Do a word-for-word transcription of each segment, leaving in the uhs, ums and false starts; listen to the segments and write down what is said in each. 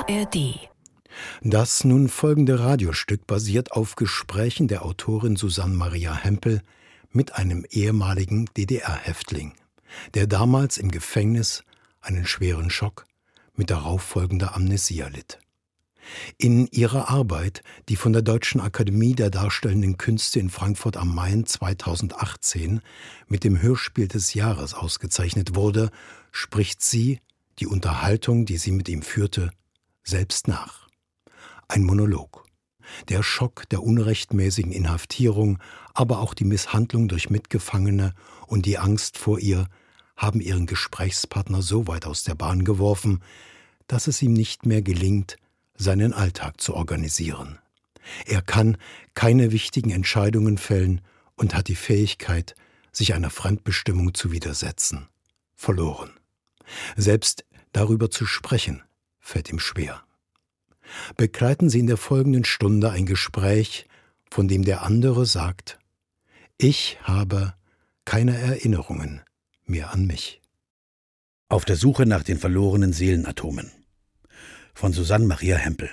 R D. Das nun folgende Radiostück basiert auf Gesprächen der Autorin Susanne Maria Hempel mit einem ehemaligen D D R-Häftling, der damals im Gefängnis einen schweren Schock mit darauffolgender Amnesie erlitt. In ihrer Arbeit, die von der Deutschen Akademie der Darstellenden Künste in Frankfurt am Main zweitausendachtzehn mit dem Hörspiel des Jahres ausgezeichnet wurde, spricht sie die Unterhaltung, die sie mit ihm führte, selbst nach. Ein Monolog. Der Schock der unrechtmäßigen Inhaftierung, aber auch die Misshandlung durch Mitgefangene und die Angst vor ihr haben ihren Gesprächspartner so weit aus der Bahn geworfen, dass es ihm nicht mehr gelingt, seinen Alltag zu organisieren. Er kann keine wichtigen Entscheidungen fällen und hat die Fähigkeit, sich einer Fremdbestimmung zu widersetzen, verloren. Selbst darüber zu sprechen, fällt ihm schwer. Begleiten Sie in der folgenden Stunde ein Gespräch, von dem der andere sagt: Ich habe keine Erinnerungen mehr an mich. Auf der Suche nach den verlorenen Seelenatomen von Susanne Maria Hempel.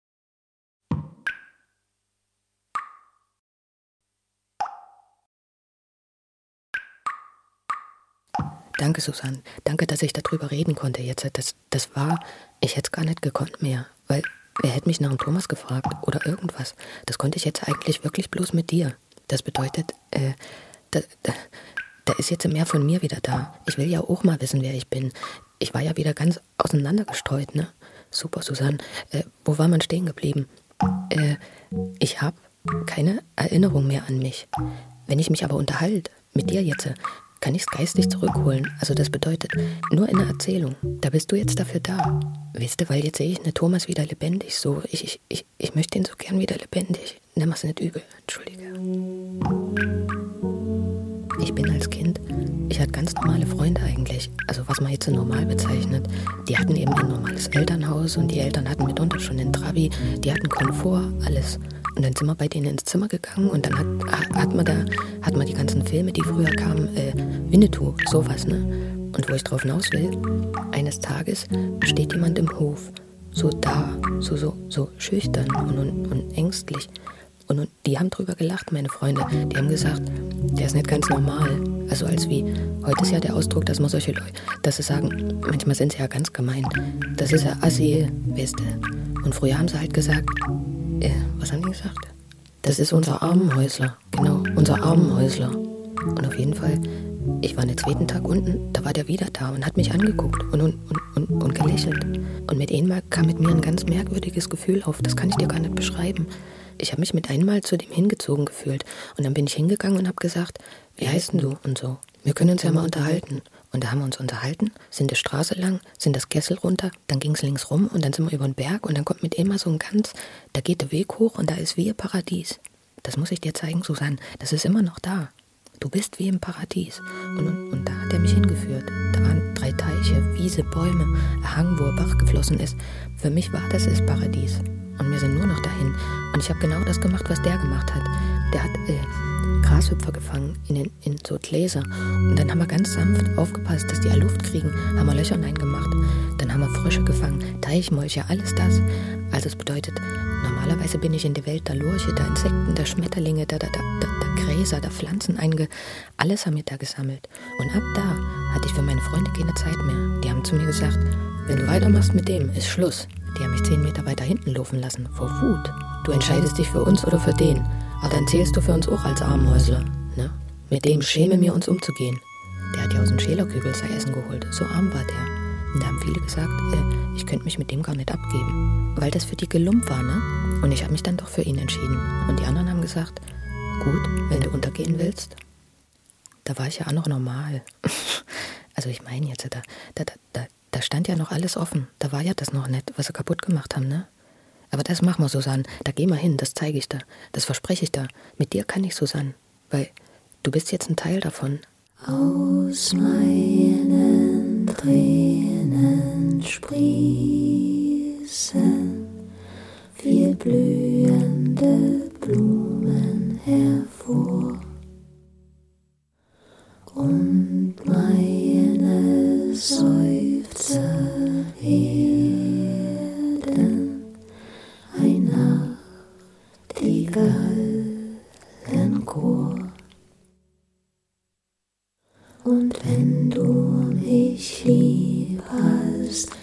Danke, Susanne. Danke, dass ich darüber reden konnte jetzt. Das, das war, ich hätte es gar nicht gekonnt mehr, weil wer hätte mich nach dem Thomas gefragt oder irgendwas. Das konnte ich jetzt eigentlich wirklich bloß mit dir. Das bedeutet, äh, da, da, da ist jetzt mehr von mir wieder da. Ich will ja auch mal wissen, wer ich bin. Ich war ja wieder ganz auseinandergestreut, ne? Super, Susanne. Äh, wo war man stehen geblieben? Äh, ich habe keine Erinnerung mehr an mich. Wenn ich mich aber unterhalte, mit dir jetzt, kann ich es geistig zurückholen. Also das bedeutet, nur in der Erzählung. Da bist du jetzt dafür da. Weißt du, weil jetzt sehe ich ne Thomas wieder lebendig. So, ich, ich, ich, ich möchte ihn so gern wieder lebendig. Nimm es nicht übel. Entschuldige. Ich bin als Kind, ich hatte ganz normale Freunde eigentlich. Also was man jetzt so normal bezeichnet. Die hatten eben ein normales Elternhaus und die Eltern hatten mitunter schon einen Trabi. Die hatten Komfort, alles. Und dann sind wir bei denen ins Zimmer gegangen und dann hat, hat man da hat man die ganzen Filme, die früher kamen, äh, Winnetou, sowas, ne? Und wo ich drauf hinaus will, eines Tages steht jemand im Hof, so da, so, so, so schüchtern und, und, und ängstlich. Und, und die haben drüber gelacht, meine Freunde. Die haben gesagt, der ist nicht ganz normal. Also als wie, heute ist ja der Ausdruck, dass man solche Leute, dass sie sagen, manchmal sind sie ja ganz gemein. Das ist ja Assi, weißt du. Und früher haben sie halt gesagt, äh, was haben die gesagt? Das ist unser Armenhäusler, genau, unser Armenhäusler. Und auf jeden Fall, ich war den zweiten Tag unten, da war der wieder da und hat mich angeguckt und, und, und, und, und gelächelt. Und mit einmal kam mit mir ein ganz merkwürdiges Gefühl auf, das kann ich dir gar nicht beschreiben. Ich habe mich mit einmal zu dem hingezogen gefühlt. Und dann bin ich hingegangen und habe gesagt, wie heißt denn du und so. Wir können uns ja mal unterhalten. Und da haben wir uns unterhalten, sind die Straße lang, sind das Kessel runter, dann ging es links rum und dann sind wir über den Berg und dann kommt mit immer so ein ganz, da geht der Weg hoch und da ist wie ein Paradies. Das muss ich dir zeigen, Susanne, das ist immer noch da. Du bist wie im Paradies. Und, und, und da hat er mich hingeführt. Da waren drei Teiche, Wiese, Bäume, ein Hang, wo ein Bach geflossen ist. Für mich war das das Paradies. Und wir sind nur noch dahin. Und ich habe genau das gemacht, was der gemacht hat. Der hat äh, Grashüpfer gefangen in, den, in so Gläser. Und dann haben wir ganz sanft aufgepasst, dass die ja Luft kriegen. Haben wir Löcher reingemacht. Dann haben wir Frösche gefangen, Teichmolche, alles das. Also es bedeutet, normalerweise bin ich in der Welt der Lurche, der Insekten, der Schmetterlinge, der, der, der, der Gräser, der Pflanzen einge... Alles haben wir da gesammelt. Und ab da hatte ich für meine Freunde keine Zeit mehr. Die haben zu mir gesagt, wenn du weitermachst mit dem, ist Schluss. Die haben mich zehn Meter weiter hinten laufen lassen, vor Wut. Du entscheidest dich für uns oder für den. Aber dann zählst du für uns auch als Armenhäusler. Ne? Mit dem schämen wir uns umzugehen. Der hat ja aus dem Schälerkübel sein Essen geholt. So arm war der. Und da haben viele gesagt, äh, ich könnte mich mit dem gar nicht abgeben. Weil das für die gelumpt war, ne? Und ich habe mich dann doch für ihn entschieden. Und die anderen haben gesagt, gut, wenn du untergehen willst. Da war ich ja auch noch normal. Also ich meine jetzt, da, da, da, da stand ja noch alles offen. Da war ja das noch nicht, was sie kaputt gemacht haben, ne? Aber das machen wir, Susanne. Da geh mal hin, das zeige ich da. Das verspreche ich da. Mit dir kann ich, Susanne. Weil du bist jetzt ein Teil davon. Aus meinen Tränen sprießen viel blühende Blumen hervor. Und meine Seufzer werden mich lieb hast,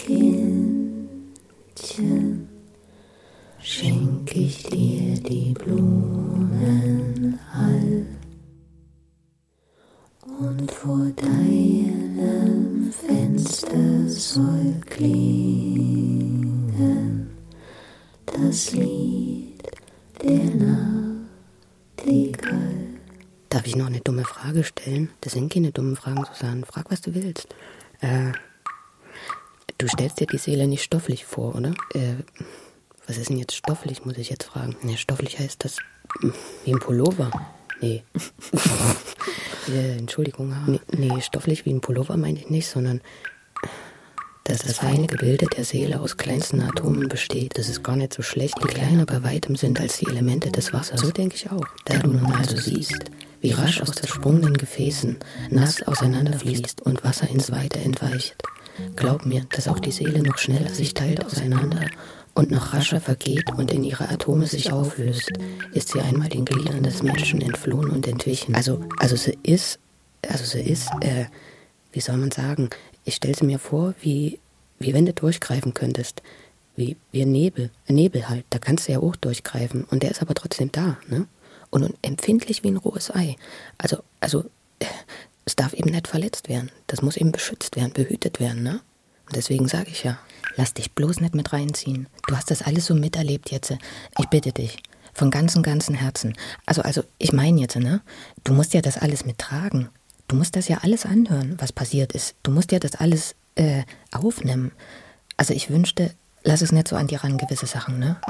Kindchen, schenk ich dir die Blumen all. Und vor deinem Fenster soll klingen das Lied der Nachtigall. Darf ich noch eine dumme Frage stellen? Das sind keine dummen Fragen, Susanne. Frag, was du willst. Äh, du stellst dir die Seele nicht stofflich vor, oder? Äh, was ist denn jetzt stofflich, muss ich jetzt fragen. Ne, stofflich heißt das wie ein Pullover. Nee. äh, Entschuldigung. Nee, nee, stofflich wie ein Pullover meine ich nicht, sondern dass das feine Gebilde der Seele aus kleinsten Atomen besteht. Das ist gar nicht so schlecht, die kleiner bei weitem sind als die Elemente des Wassers. So denke ich auch. Da du nun also siehst, wie rasch aus zersprungenen Gefäßen nass auseinanderfließt und Wasser ins Weite entweicht. Glaub mir, dass auch die Seele noch schneller sich teilt auseinander und noch rascher vergeht und in ihre Atome sich auflöst, ist sie einmal den Gliedern des Menschen entflohen und entwichen. Also, also sie ist, also sie ist, äh, wie soll man sagen, ich stelle sie mir vor, wie, wie wenn du durchgreifen könntest, wie, wie ein Nebel, ein Nebel halt, da kannst du ja auch durchgreifen und der ist aber trotzdem da, ne? Und, und empfindlich wie ein rohes Ei. Also, also, äh, es darf eben nicht verletzt werden, das muss eben beschützt werden, behütet werden, ne? Und deswegen sage ich ja, lass dich bloß nicht mit reinziehen. Du hast das alles so miterlebt jetzt. Ich bitte dich, von ganzem, ganzem Herzen. Also, also, ich meine jetzt, ne? Du musst ja das alles mittragen. Du musst das ja alles anhören, was passiert ist. Du musst ja das alles äh, aufnehmen. Also ich wünschte, lass es nicht so an dir ran, gewisse Sachen, ne?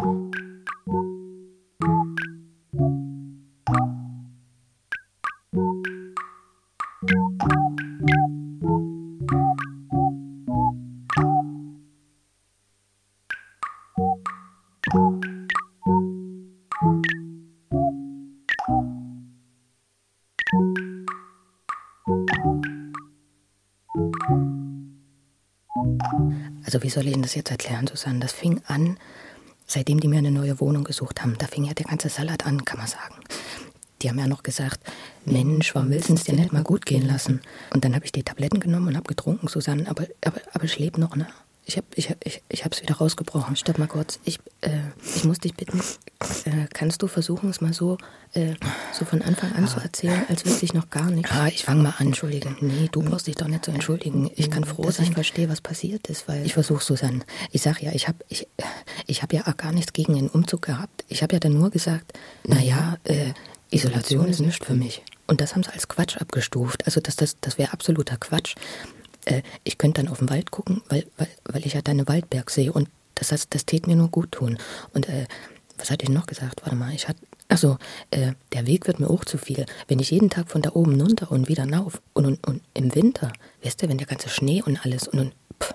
Also wie soll ich Ihnen das jetzt erklären, Susanne? Das fing an, seitdem die mir eine neue Wohnung gesucht haben. Da fing ja der ganze Salat an, kann man sagen. Die haben ja noch gesagt, Mensch, warum willst du es dir nicht mal gut gehen lassen? Und dann habe ich die Tabletten genommen und habe getrunken, Susanne, aber, aber, aber ich lebe noch, ne? Ich habe ich, ich, ich hab's wieder rausgebrochen. Stopp mal kurz. Ich, äh, ich muss dich bitten, äh, kannst du versuchen, es mal so, äh, so von Anfang an zu erzählen, als wüsste ich noch gar nichts? Ah, ich fange mal an. Entschuldigen. Nee, du brauchst dich doch nicht zu entschuldigen. Ich kann froh sein, dass ich verstehe, was passiert ist, weil... Ich versuche, Susanne. Ich sag ja, ich habe ich, ich hab ja auch gar nichts gegen den Umzug gehabt. Ich habe ja dann nur gesagt, naja, äh, Isolation ist nichts für mich. Und das haben sie als Quatsch abgestuft. Also das, das, das wäre absoluter Quatsch. Ich könnte dann auf den Wald gucken, weil, weil, weil ich ja dann einen Waldberg sehe und das, das, das tät mir nur gut tun. Und äh, was hatte ich noch gesagt? Warte mal, ich hatte, achso, äh, der Weg wird mir auch zu viel. Wenn ich jeden Tag von da oben runter und wieder rauf und, und, und im Winter, weißt du, wenn der ganze Schnee und alles und, und pff,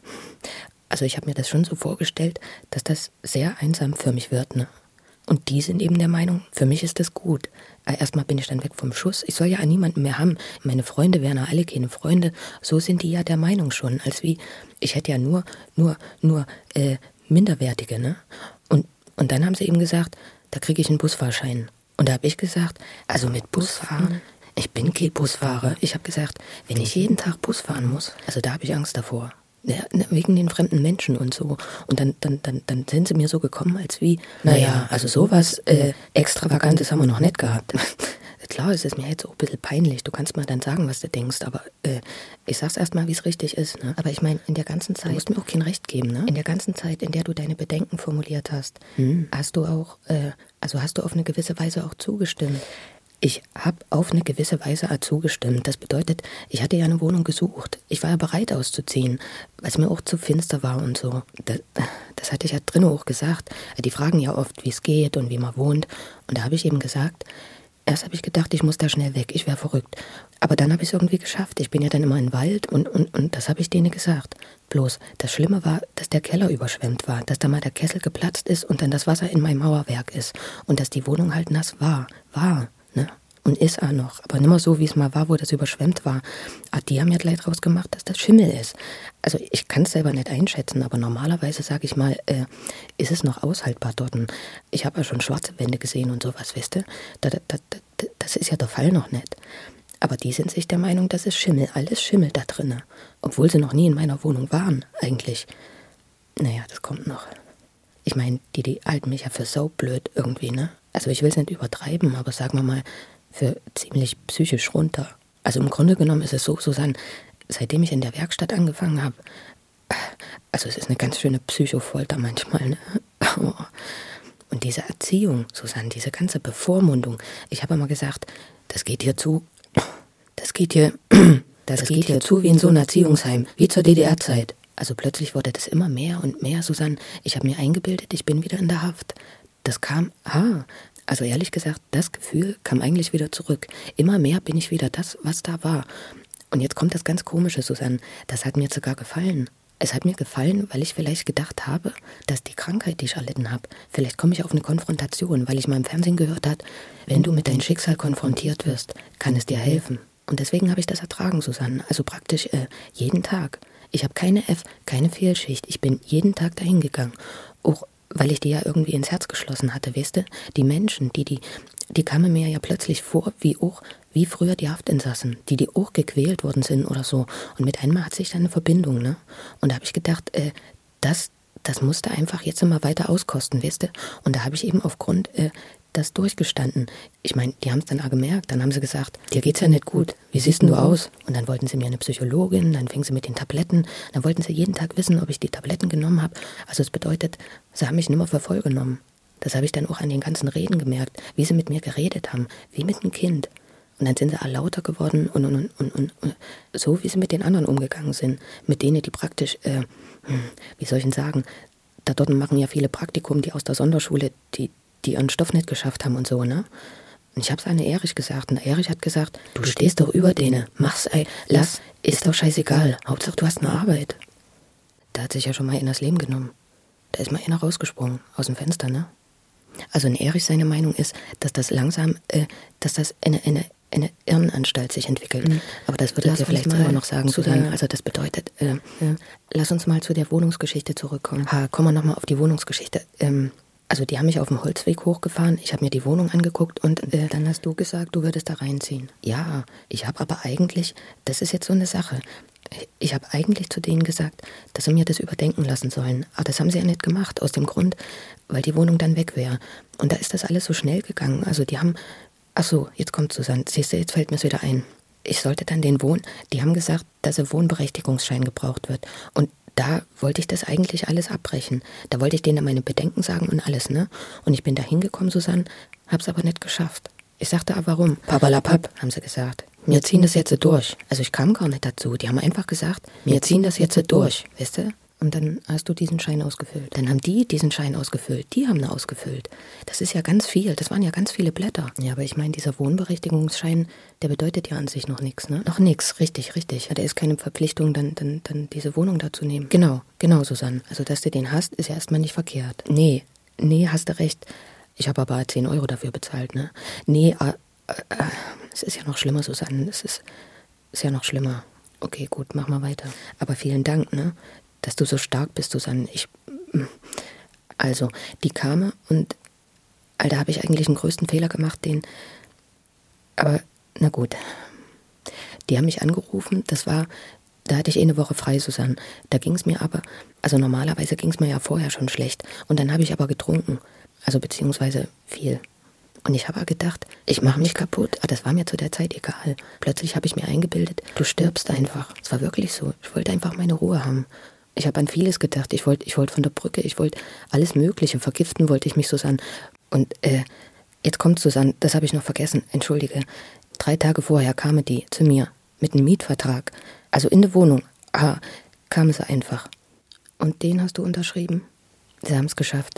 also ich habe mir das schon so vorgestellt, dass das sehr einsam für mich wird, ne? Und die sind eben der Meinung, für mich ist das gut. Erstmal bin ich dann weg vom Schuss. Ich soll ja an niemanden mehr haben. Meine Freunde wären ja alle keine Freunde. So sind die ja der Meinung schon. Als wie, ich hätte ja nur, nur, nur äh, Minderwertige, ne? Und, und dann haben sie eben gesagt, da kriege ich einen Busfahrschein. Und da habe ich gesagt, also mit Busfahren, ich bin kein Busfahrer. Ich habe gesagt, wenn ich jeden Tag Bus fahren muss, also da habe ich Angst davor. Ja, wegen den fremden Menschen und so. Und dann, dann, dann, dann sind sie mir so gekommen, als wie, naja, also sowas äh, Extravagantes haben wir noch nicht gehabt. Klar, es ist mir jetzt auch ein bisschen peinlich. Du kannst mal dann sagen, was du denkst, aber äh, ich sag's erst mal, wie es richtig ist. Ne? Aber ich meine, in der ganzen Zeit, du musst mir auch kein Recht geben, ne? In der ganzen Zeit, in der du deine Bedenken formuliert hast, hm. hast du auch, äh, also hast du auf eine gewisse Weise auch zugestimmt. Ich habe auf eine gewisse Weise zugestimmt. Das bedeutet, ich hatte ja eine Wohnung gesucht. Ich war ja bereit auszuziehen, weil es mir auch zu finster war und so. Das, das hatte ich ja drinnen auch gesagt. Die fragen ja oft, wie es geht und wie man wohnt. Und da habe ich eben gesagt, erst habe ich gedacht, ich muss da schnell weg, ich wäre verrückt. Aber dann habe ich es irgendwie geschafft. Ich bin ja dann immer in den Wald und, und, und das habe ich denen gesagt. Bloß, das Schlimme war, dass der Keller überschwemmt war, dass da mal der Kessel geplatzt ist und dann das Wasser in meinem Mauerwerk ist. Und dass die Wohnung halt nass war, war. Ne? Und ist auch noch, aber nicht mehr so, wie es mal war, wo das überschwemmt war. Aber die haben ja gleich draus gemacht, dass das Schimmel ist. Also ich kann es selber nicht einschätzen, aber normalerweise, sage ich mal, äh, ist es noch aushaltbar dort. Ich habe ja schon schwarze Wände gesehen und sowas, weißt du? Da, da, da, das ist ja der Fall noch nicht. Aber die sind sich der Meinung, das ist Schimmel, alles Schimmel da drinnen. Obwohl sie noch nie in meiner Wohnung waren, eigentlich. Naja, das kommt noch. Ich meine, die, die halten mich ja für saublöd irgendwie, ne? Also ich will es nicht übertreiben, aber sagen wir mal, für ziemlich psychisch runter. Also im Grunde genommen ist es so, Susanne, seitdem ich in der Werkstatt angefangen habe, also es ist eine ganz schöne Psychofolter manchmal, ne? Und diese Erziehung, Susanne, diese ganze Bevormundung, ich habe immer gesagt, das geht hier zu, das geht hier, das, das geht hier zu wie in so einem Erziehungsheim, wie zur D D R-Zeit. Also plötzlich wurde das immer mehr und mehr, Susanne. Ich habe mir eingebildet, ich bin wieder in der Haft. Das kam, ah, also ehrlich gesagt, das Gefühl kam eigentlich wieder zurück. Immer mehr bin ich wieder das, was da war. Und jetzt kommt das ganz Komische, Susanne. Das hat mir sogar gefallen. Es hat mir gefallen, weil ich vielleicht gedacht habe, dass die Krankheit, die ich erlitten habe, vielleicht komme ich auf eine Konfrontation, weil ich mal im Fernsehen gehört habe, wenn du mit deinem Schicksal konfrontiert wirst, kann es dir helfen. Und deswegen habe ich das ertragen, Susanne. Also praktisch äh, jeden Tag. Ich habe keine F, keine Fehlschicht. Ich bin jeden Tag dahin gegangen. Auch weil ich die ja irgendwie ins Herz geschlossen hatte, weißt du? Die Menschen, die, die, die kamen mir ja plötzlich vor, wie auch, wie früher die Haftinsassen, die, die auch gequält worden sind oder so. Und mit einmal hat sich dann eine Verbindung, ne? Und da habe ich gedacht, äh, das, das musste einfach jetzt immer weiter auskosten, weißt du? Und da habe ich eben aufgrund äh, das durchgestanden. Ich meine, die haben es dann auch gemerkt. Dann haben sie gesagt, dir geht's ja nicht gut. Wie siehst denn du aus? Und dann wollten sie mir eine Psychologin, dann fingen sie mit den Tabletten. Dann wollten sie jeden Tag wissen, ob ich die Tabletten genommen habe. Also es bedeutet, sie haben mich nicht mehr für voll genommen. Das habe ich dann auch an den ganzen Reden gemerkt, wie sie mit mir geredet haben, wie mit einem Kind. Und dann sind sie auch lauter geworden und, und, und, und, und so, wie sie mit den anderen umgegangen sind. Mit denen, die praktisch, äh, wie soll ich denn sagen, da dort machen ja viele Praktikum, die aus der Sonderschule, die die ihren Stoff nicht geschafft haben und so, ne? Und ich hab's an Erich gesagt, und Erich hat gesagt, du stehst doch über denen, mach's, ey, lass, ist doch scheißegal, Hauptsache du hast eine Arbeit. Da hat sich ja schon mal einer das Leben genommen. Da ist mal einer rausgesprungen, aus dem Fenster, ne? Also in Erich seine Meinung ist, dass das langsam, äh, dass das eine, eine, eine Irrenanstalt sich entwickelt. Mhm. Aber das würde ich vielleicht selber noch sagen, Susanne. Also das bedeutet, äh, ja. Lass uns mal zu der Wohnungsgeschichte zurückkommen. Ha, kommen wir nochmal auf die Wohnungsgeschichte. Ähm, Also die haben mich auf dem Holzweg hochgefahren, ich habe mir die Wohnung angeguckt und äh, dann hast du gesagt, du würdest da reinziehen. Ja, ich habe aber eigentlich, das ist jetzt so eine Sache, ich habe eigentlich zu denen gesagt, dass sie mir das überdenken lassen sollen. Aber das haben sie ja nicht gemacht, aus dem Grund, weil die Wohnung dann weg wäre. Und da ist das alles so schnell gegangen. Also die haben, ach so, jetzt kommt Susanne, siehst du, jetzt fällt mir es wieder ein. Ich sollte dann den Wohn, die haben gesagt, dass ein Wohnberechtigungsschein gebraucht wird. Und da wollte ich das eigentlich alles abbrechen. Da wollte ich denen meine Bedenken sagen und alles, ne? Und ich bin da hingekommen, Susanne, hab's aber nicht geschafft. Ich sagte, aber warum? Papalapap, haben sie gesagt. Wir ziehen das jetzt durch. Also ich kam gar nicht dazu. Die haben einfach gesagt, wir ziehen das jetzt durch, weißt du? Und dann hast du diesen Schein ausgefüllt. Dann haben die diesen Schein ausgefüllt. Die haben ihn ausgefüllt. Das ist ja ganz viel. Das waren ja ganz viele Blätter. Ja, aber ich meine, dieser Wohnberechtigungsschein, der bedeutet ja an sich noch nichts, ne? Noch nichts, richtig, richtig. Ja, da ist keine Verpflichtung, dann, dann, dann diese Wohnung da zu nehmen. Genau, genau, Susanne. Also, dass du den hast, ist ja erstmal nicht verkehrt. Nee, nee, hast du recht. Ich habe aber zehn Euro dafür bezahlt, ne? Nee, äh, äh, es ist ja noch schlimmer, Susanne. Es ist, ist ja noch schlimmer. Okay, gut, mach mal weiter. Aber vielen Dank, ne? Dass du so stark bist, Susanne. Ich, also, die kamen und, Alter, habe ich eigentlich den größten Fehler gemacht, den, aber, na gut. Die haben mich angerufen, das war, da hatte ich eh eine Woche frei, Susanne. Da ging es mir aber, also normalerweise ging es mir ja vorher schon schlecht. Und dann habe ich aber getrunken, also beziehungsweise viel. Und ich habe gedacht, ich mache mich kaputt. Aber das war mir zu der Zeit egal. Plötzlich habe ich mir eingebildet, du stirbst einfach. Es war wirklich so. Ich wollte einfach meine Ruhe haben. Ich habe an vieles gedacht. Ich wollte ich wollte von der Brücke, ich wollte alles Mögliche. Vergiften wollte ich mich, Susanne. Und äh, jetzt kommt Susanne, das habe ich noch vergessen. Entschuldige. Drei Tage vorher kamen die zu mir mit einem Mietvertrag. Also in der Wohnung. Ah, kamen sie einfach. Und den hast du unterschrieben? Sie haben es geschafft.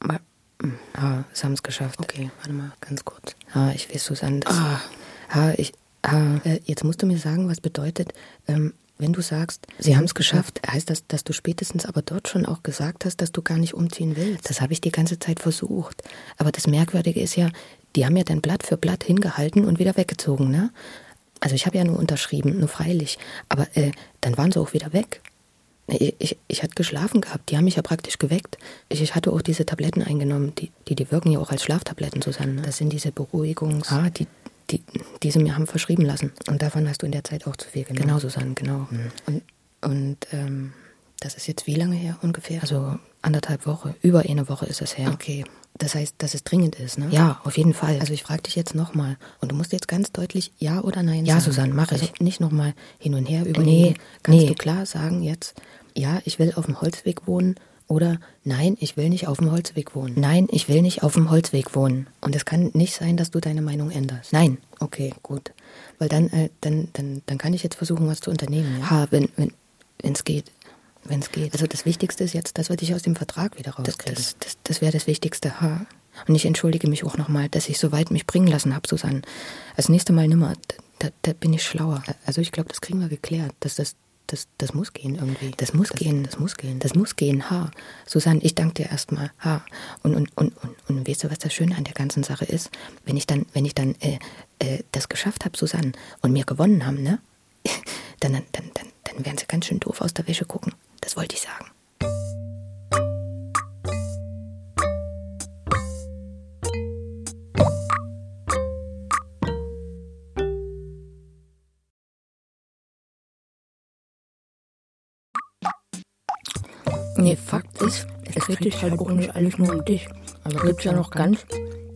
Ah, sie haben es geschafft. Okay, warte mal, ganz kurz. Ah, ich weiß, Susanne, das... Ah, ah ich... Ah, äh, jetzt musst du mir sagen, was bedeutet... Ähm, Wenn du sagst, sie haben es geschafft, heißt das, dass du spätestens aber dort schon auch gesagt hast, dass du gar nicht umziehen willst. Das habe ich die ganze Zeit versucht. Aber das Merkwürdige ist ja, die haben ja dann Blatt für Blatt hingehalten und wieder weggezogen, ne? Also ich habe ja nur unterschrieben, nur freilich. Aber äh, dann waren sie auch wieder weg. Ich, ich, ich hatte geschlafen gehabt, die haben mich ja praktisch geweckt. Ich, ich hatte auch diese Tabletten eingenommen, die, die, die wirken ja auch als Schlaftabletten, Susanne. Ne? Das sind diese Beruhigungs... Ah, die... die, die sie mir haben verschrieben lassen. Und davon hast du in der Zeit auch zu viel genommen. Genau, Susanne, genau. Mhm. Und, und ähm, das ist jetzt wie lange her ungefähr? Also anderthalb Wochen. Über eine Woche ist es her. Okay. Das heißt, dass es dringend ist, ne? Ja, auf jeden Fall. Also ich frage dich jetzt nochmal. Und du musst jetzt ganz deutlich Ja oder Nein ja, sagen. Ja, Susanne, mache ich. Also nicht nochmal hin und her überlegen. Nee, Kannst nee. du klar sagen jetzt, ja, ich will auf dem Holzweg wohnen oder nein, ich will nicht auf dem Holzweg wohnen. Nein, ich will nicht auf dem Holzweg wohnen. Und es kann nicht sein, dass du deine Meinung änderst. Nein. Okay, gut. Weil dann, äh, dann, dann, dann kann ich jetzt versuchen, was zu unternehmen. Ja? Ha, wenn, wenn, wenn's geht. Wenn es geht. Also das Wichtigste ist jetzt, dass wir dich aus dem Vertrag wieder rauskriegen. Das, das, das, das wäre das Wichtigste. Ha. Und ich entschuldige mich auch nochmal, dass ich so weit mich bringen lassen habe, Susanne. Das nächste Mal nimmer, da, da bin ich schlauer. Also ich glaube, das kriegen wir geklärt. Das, das, das, das muss gehen irgendwie. Das muss das, gehen. Das muss gehen. Das muss gehen. Ha. Susanne, ich danke dir erstmal. Ha. Und, und, und, und, und weißt du, was das Schöne an der ganzen Sache ist? Wenn ich dann, wenn ich dann äh, äh, das geschafft habe, Susanne, und wir gewonnen haben, ne? dann, dann, dann, dann, dann werden sie ganz schön doof aus der Wäsche gucken. Das wollte ich sagen. Nee, Fakt ist, es dreht sich halt auch nicht alles nur um dich. Aber gibt es ja noch ganz,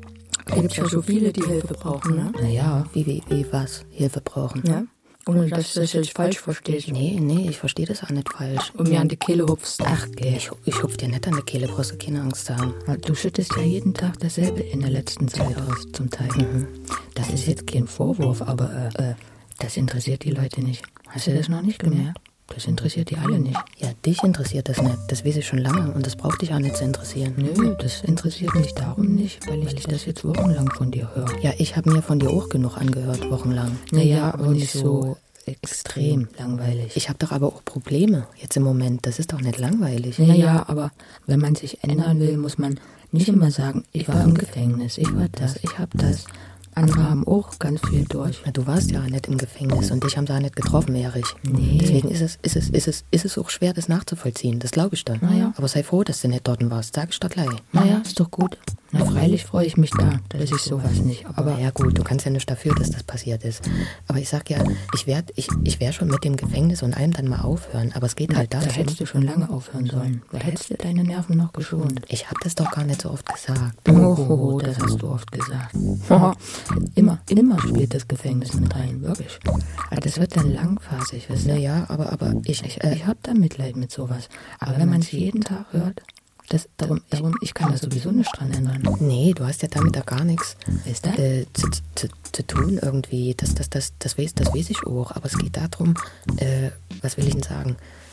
gibt ja so viele, die Hilfe brauchen, ne? Naja, wie, wie, wie was? Hilfe brauchen? Ja. Ohne dass du das jetzt falsch verstehst. Nee, nee, ich verstehe das auch nicht falsch. Und mir an die Kehle hupfst. Ach, ich, ich hupf dir nicht an die Kehle, brauchst du keine Angst zu haben. Du schüttest ja jeden Tag dasselbe in der letzten Zeit aus, zum Teil. Mhm. Das ist jetzt kein Vorwurf, aber äh, das interessiert die Leute nicht. Hast du das noch nicht gemerkt? Das interessiert die alle nicht. Ja, dich interessiert das nicht. Das weiß ich schon lange und das braucht dich auch nicht zu interessieren. Nö, das interessiert mich darum nicht, weil ich, weil ich das jetzt wochenlang von dir höre. Ja, ich habe mir von dir auch genug angehört, wochenlang. Naja, aber nicht so extrem langweilig. Ich habe doch aber auch Probleme jetzt im Moment. Das ist doch nicht langweilig. Naja, aber wenn man sich ändern will, muss man nicht immer sagen, ich war im Gefängnis, ich war das, ich habe das. Andere haben auch ganz viel durch. Ja, du warst ja nicht im Gefängnis und dich haben sie auch nicht getroffen, Erich. Nee. Deswegen ist es, ist, es, ist, es, ist es auch schwer, das nachzuvollziehen. Das glaube ich dann. Naja. Aber sei froh, dass du nicht dort warst. Sag ich doch gleich. Naja, ist doch gut. Na, freilich freue ich mich da, dass ich sowas nicht. Aber, aber ja gut, du kannst ja nicht dafür, dass das passiert ist. Aber ich sag ja, ich werde ich, ich werd schon mit dem Gefängnis und allem dann mal aufhören. Aber es geht halt darum. Da hättest du schon lange aufhören sollen. Da hättest du deine Nerven noch geschont. Ich habe das doch gar nicht so oft gesagt. Oh, oh, oh, das hast du oft gesagt. Oh, immer, immer spielt das Gefängnis mit rein, wirklich. Aber das wird dann langphasig, weißt du? Naja, aber, aber ich, ich, äh, ich hab da Mitleid mit sowas. Aber wenn man es jeden Tag hört, das, darum, darum, ich kann da sowieso nicht dran ändern. Nee, du hast ja damit da gar nichts ist das? Äh, zu, zu, zu tun irgendwie. Das, das, das, das, weiß, das weiß ich auch. Aber es geht darum, äh, was will ich denn sagen?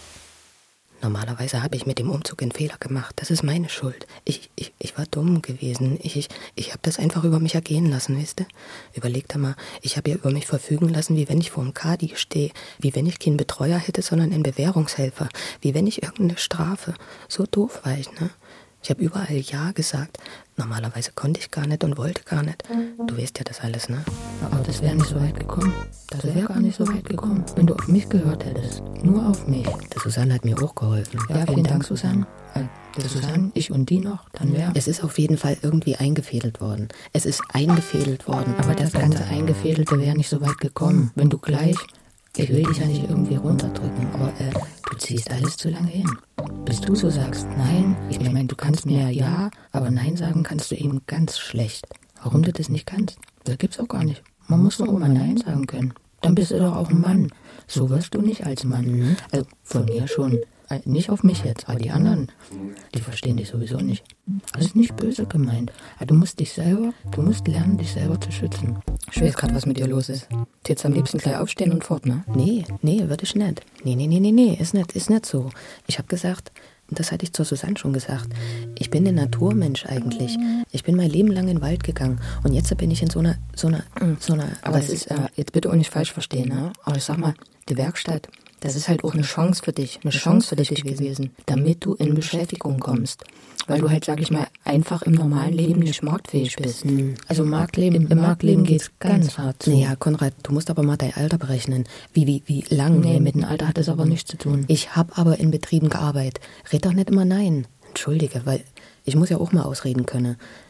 Normalerweise habe ich mit dem Umzug einen Fehler gemacht. Das ist meine Schuld. Ich, ich, ich war dumm gewesen. Ich, ich, ich habe das einfach über mich ergehen lassen, weißt du? Überleg da mal, ich habe ja über mich verfügen lassen, wie wenn ich vor dem Kadi stehe. Wie wenn ich keinen Betreuer hätte, sondern einen Bewährungshelfer. Wie wenn ich irgendeine Strafe. So doof war ich, ne? Ich habe überall Ja gesagt. Normalerweise konnte ich gar nicht und wollte gar nicht. Du weißt ja das alles, ne? Aber das wäre nicht so weit gekommen. Das wäre gar nicht so weit gekommen, wenn du auf mich gehört hättest. Nur auf mich. Die Susanne hat mir auch geholfen. Ja, vielen Dank, Susanne. Der Susanne, ich und die noch, dann wäre... Es ist auf jeden Fall irgendwie eingefädelt worden. Es ist eingefädelt worden. Aber das ganze Eingefädelte wäre nicht so weit gekommen, wenn du gleich... Ich will dich ja nicht irgendwie runterdrücken, aber äh, du ziehst alles zu lange hin. Bis du so sagst, nein, ich meine, du kannst mir ja, aber nein sagen kannst du eben ganz schlecht. Warum du das nicht kannst, das gibt's auch gar nicht. Man muss doch immer nein sagen können. Dann bist du doch auch ein Mann. So wirst du nicht als Mann. Also von mir schon. Nicht auf mich jetzt, aber die anderen, die verstehen dich sowieso nicht. Das ist nicht böse gemeint. Du musst dich selber, du musst lernen, dich selber zu schützen. Ich weiß gerade, was mit dir los ist. Du jetzt am liebsten gleich aufstehen und fort, ne? Nee, nee, würde ich nicht. Nee, nee, nee, nee, nee, ist nicht, ist nicht so. Ich habe gesagt, und das hatte ich zur Susanne schon gesagt, ich bin ein Naturmensch eigentlich. Ich bin mein Leben lang in den Wald gegangen und jetzt bin ich in so einer, so einer, so einer... Aber das ist, äh, jetzt bitte auch nicht falsch verstehen, ne? Aber ich sag mal, die Werkstatt, das ist halt auch eine Chance für dich, eine Chance für dich gewesen, damit du in Beschäftigung kommst. Weil du halt, sag ich mal, einfach im normalen Leben nicht marktfähig bist. Also Marktleben, im Marktleben geht's ganz hart zu. Naja, Konrad, du musst aber mal dein Alter berechnen. Wie, wie, wie lang? Nee, mit dem Alter hat das aber nichts zu tun. Ich habe aber in Betrieben gearbeitet. Red doch nicht immer nein. Entschuldige, weil ich muss ja auch mal ausreden können.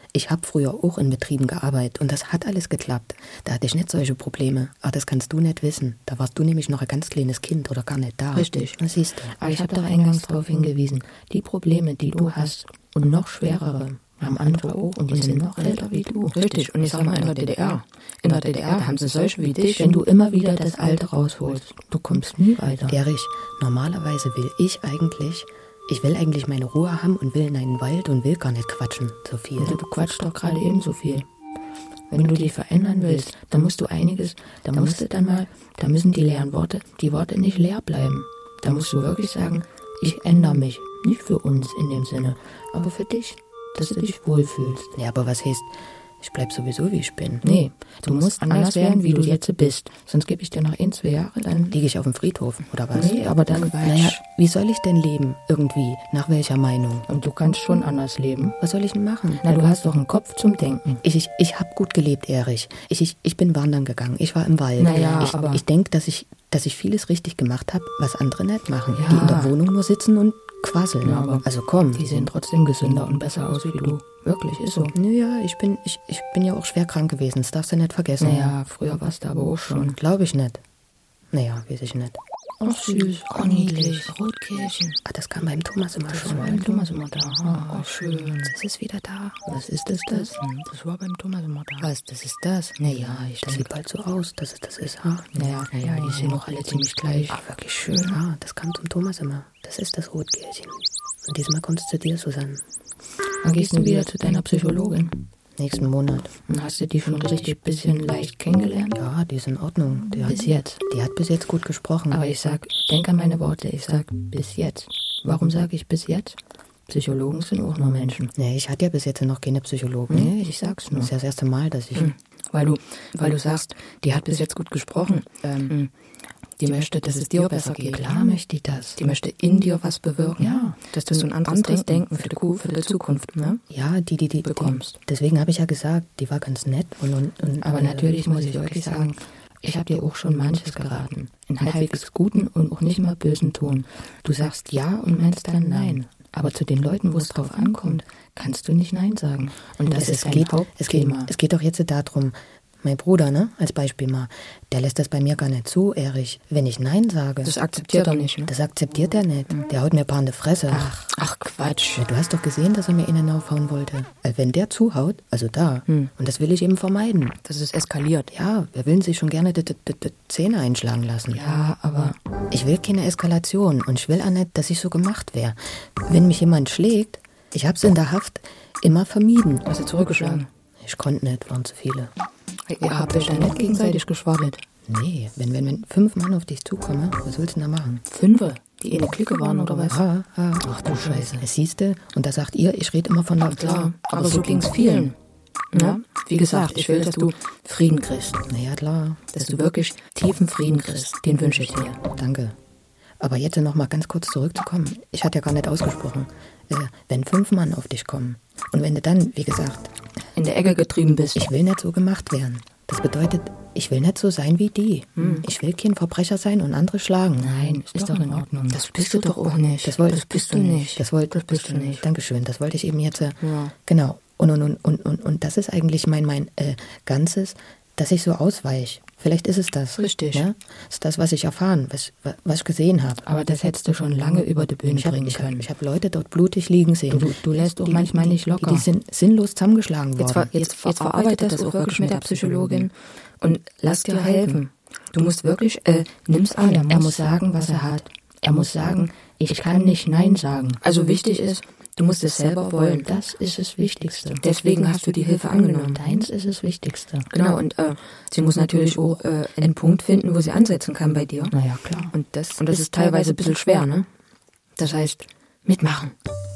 Ich habe früher auch in Betrieben gearbeitet und das hat alles geklappt. Da hatte ich nicht solche Probleme. Aber das kannst du nicht wissen. Da warst du nämlich noch ein ganz kleines Kind oder gar nicht da. Richtig. Das siehst du. Aber ich habe doch eingangs darauf hingewiesen, die Probleme, die du hast und noch schwerere, haben andere auch und die sind noch älter wie du. Richtig, und ich sag mal in der D D R. In der D D R haben sie solche wie dich. Wenn du immer wieder das Alte rausholst, du kommst nie weiter. Erich, normalerweise will ich eigentlich, ich will eigentlich meine Ruhe haben und will in einen Wald und will gar nicht quatschen so viel. Also du quatschst doch gerade eben so viel. Wenn du dich verändern willst, dann musst du einiges, da musst du dann mal, da müssen die leeren Worte, die Worte nicht leer bleiben. Da musst du wirklich sagen, ich ändere mich. Nicht für uns in dem Sinne, aber für dich, dass du dich wohlfühlst. Ja, aber was heißt, ich bleib sowieso wie ich bin? Nee, du musst anders werden, wie du jetzt bist. Sonst gebe ich dir noch ein, zwei Jahre, dann Liege ich auf dem Friedhof, oder was? Nee, aber dann Naja, wie soll ich denn leben? Irgendwie? Nach welcher Meinung? Und du kannst schon anders leben. Was soll ich denn machen? Na, du hast doch einen Kopf zum Denken. Ich, ich, ich habe gut gelebt, Erich. Ich, ich, ich bin wandern gegangen. Ich war im Wald. Naja, ich aber- ich denke, dass ich, dass ich vieles richtig gemacht habe, was andere nicht machen. Ja. Die in der Wohnung nur sitzen und quasseln. Ja, aber also komm. Die sehen trotzdem gesünder und besser aus wie du. Wirklich, ist so. Naja, ich bin, ich, ich bin ja auch schwer krank gewesen. Das darfst du nicht vergessen. Naja, früher warst du aber auch schon. Glaube ich nicht. Naja, weiß ich nicht. Ach süß, oh niedlich, Rotkehlchen. Ah, das kam beim Thomas immer Das schon. war beim Thomas immer da. Ah, schön. Das ist wieder da. Was ist das, das? Das war beim Thomas immer da. Was, das ist das? Naja, ich Das denke, sieht bald so aus, dass es das ist. Ha? naja, naja, die sehen doch alle ziemlich gleich. Ah, wirklich schön. Ja, das kam zum Thomas immer. Das ist das Rotkehlchen. Und diesmal kommt es zu dir, Susanne. Dann gehst du wieder zu deiner Psychologin. Nächsten Monat. Und hast du die schon richtig bisschen leicht kennengelernt? Ja, die ist in Ordnung. Die hat, Bis jetzt. Die hat bis jetzt gut gesprochen. Aber ich sag, denk an meine Worte, ich sag bis jetzt. Warum sage ich bis jetzt? Psychologen sind auch nur Menschen. Nee, ich hatte ja bis jetzt noch keine Psychologen. Nee, ich sag's nur. Das ist ja das erste Mal, dass ich... Hm. Weil du, weil du sagst, die hat bis jetzt gut gesprochen. Ähm, die möchte, dass es dir besser geht. Klar möchte ich das. Die möchte in dir was bewirken. Ja, dass du ein anderes, anderes Denken für die, Kuh, für die Zukunft, ne? Ja, die, die, die... bekommst. Die, deswegen habe ich ja gesagt, die war ganz nett. Und, und, und Aber natürlich muss ich wirklich sagen, ich habe dir auch schon manches geraten. In halbwegs guten und auch nicht mal bösen Ton. Du sagst ja und meinst dann nein. Aber zu den Leuten, wo es drauf ankommt, kannst du nicht nein sagen. Und das es, ist es dein geht, es, geht, Hauptthema. es geht doch jetzt darum, mein Bruder, ne, als Beispiel mal, der lässt das bei mir gar nicht zu, Erich. Wenn ich Nein sage, Das akzeptiert er nicht, ne? das akzeptiert er nicht. Der haut mir ein paar in die Fresse. Ach, Ach, Quatsch. Ja, du hast doch gesehen, dass er mir innen aufhauen wollte. Also wenn der zuhaut, also da, Hm. und das will ich eben vermeiden. Das ist eskaliert. Ja, wer will sich schon gerne die, die, die, die Zähne einschlagen lassen? ja, aber Ich will keine Eskalation und ich will auch nicht, dass ich so gemacht wäre. Wenn mich jemand schlägt, ich hab's in der Haft immer vermieden. Hast du zurückgeschlagen? Ich konnte nicht, waren zu viele. ihr habt euch da nicht gegenseitig geschwabbelt. Nee, wenn, wenn, wenn fünf Mann auf dich zukommen, was willst du denn da machen? Fünfe, die eh eine Clique waren oder was? Ah, ah. Ach du Scheiße. Es siehste, und da sagt ihr, ich rede immer von der... Klar, aber so ging's vielen. Ja? Wie gesagt, ich will, dass du Frieden kriegst. Na ja, klar. Dass du wirklich tiefen Frieden kriegst. Den wünsche ich dir. Danke. Aber jetzt noch mal ganz kurz zurückzukommen. Ich hatte ja gar nicht ausgesprochen. Äh, wenn fünf Mann auf dich kommen und wenn du dann, wie gesagt, In der Ecke getrieben bist. ich will nicht so gemacht werden. Das bedeutet, ich will nicht so sein wie die. Hm. Ich will kein Verbrecher sein und andere schlagen. Nein, ist doch in Ordnung. Das bist du doch auch nicht. Das wollte Das bist du nicht. Das wollte Das bist du nicht. Dankeschön. Das wollte ich eben jetzt. Äh, Ja. Genau. Und, und, und, und, und, und das ist eigentlich mein, mein äh, Ganzes, dass ich so ausweiche. Vielleicht ist es das. Richtig. Ja? Das ist das, was ich erfahren, was, was ich gesehen habe. Aber das hättest du schon lange über die Bühne Ich habe bringen ich hab, können. ich hab Leute dort blutig liegen sehen. Du- du lässt auch manchmal nicht locker. Die, die sind sinnlos zusammengeschlagen worden. Jetzt, ver jetzt, jetzt verarbeitet das auch wirklich mit der Psychologin und lass dir helfen. Du musst wirklich, äh, nimm's an. Er muss sagen, was er hat. Er muss sagen, ich kann nicht Nein sagen. Also wichtig ist, du musst es selber wollen. Das ist das Wichtigste. Deswegen hast du die Hilfe angenommen. Deins ist das Wichtigste. Genau, und äh, sie muss natürlich auch äh, einen Punkt finden, wo sie ansetzen kann bei dir. Naja, klar. Und das, und das ist teilweise ein bisschen schwer, ne? Das heißt, mitmachen.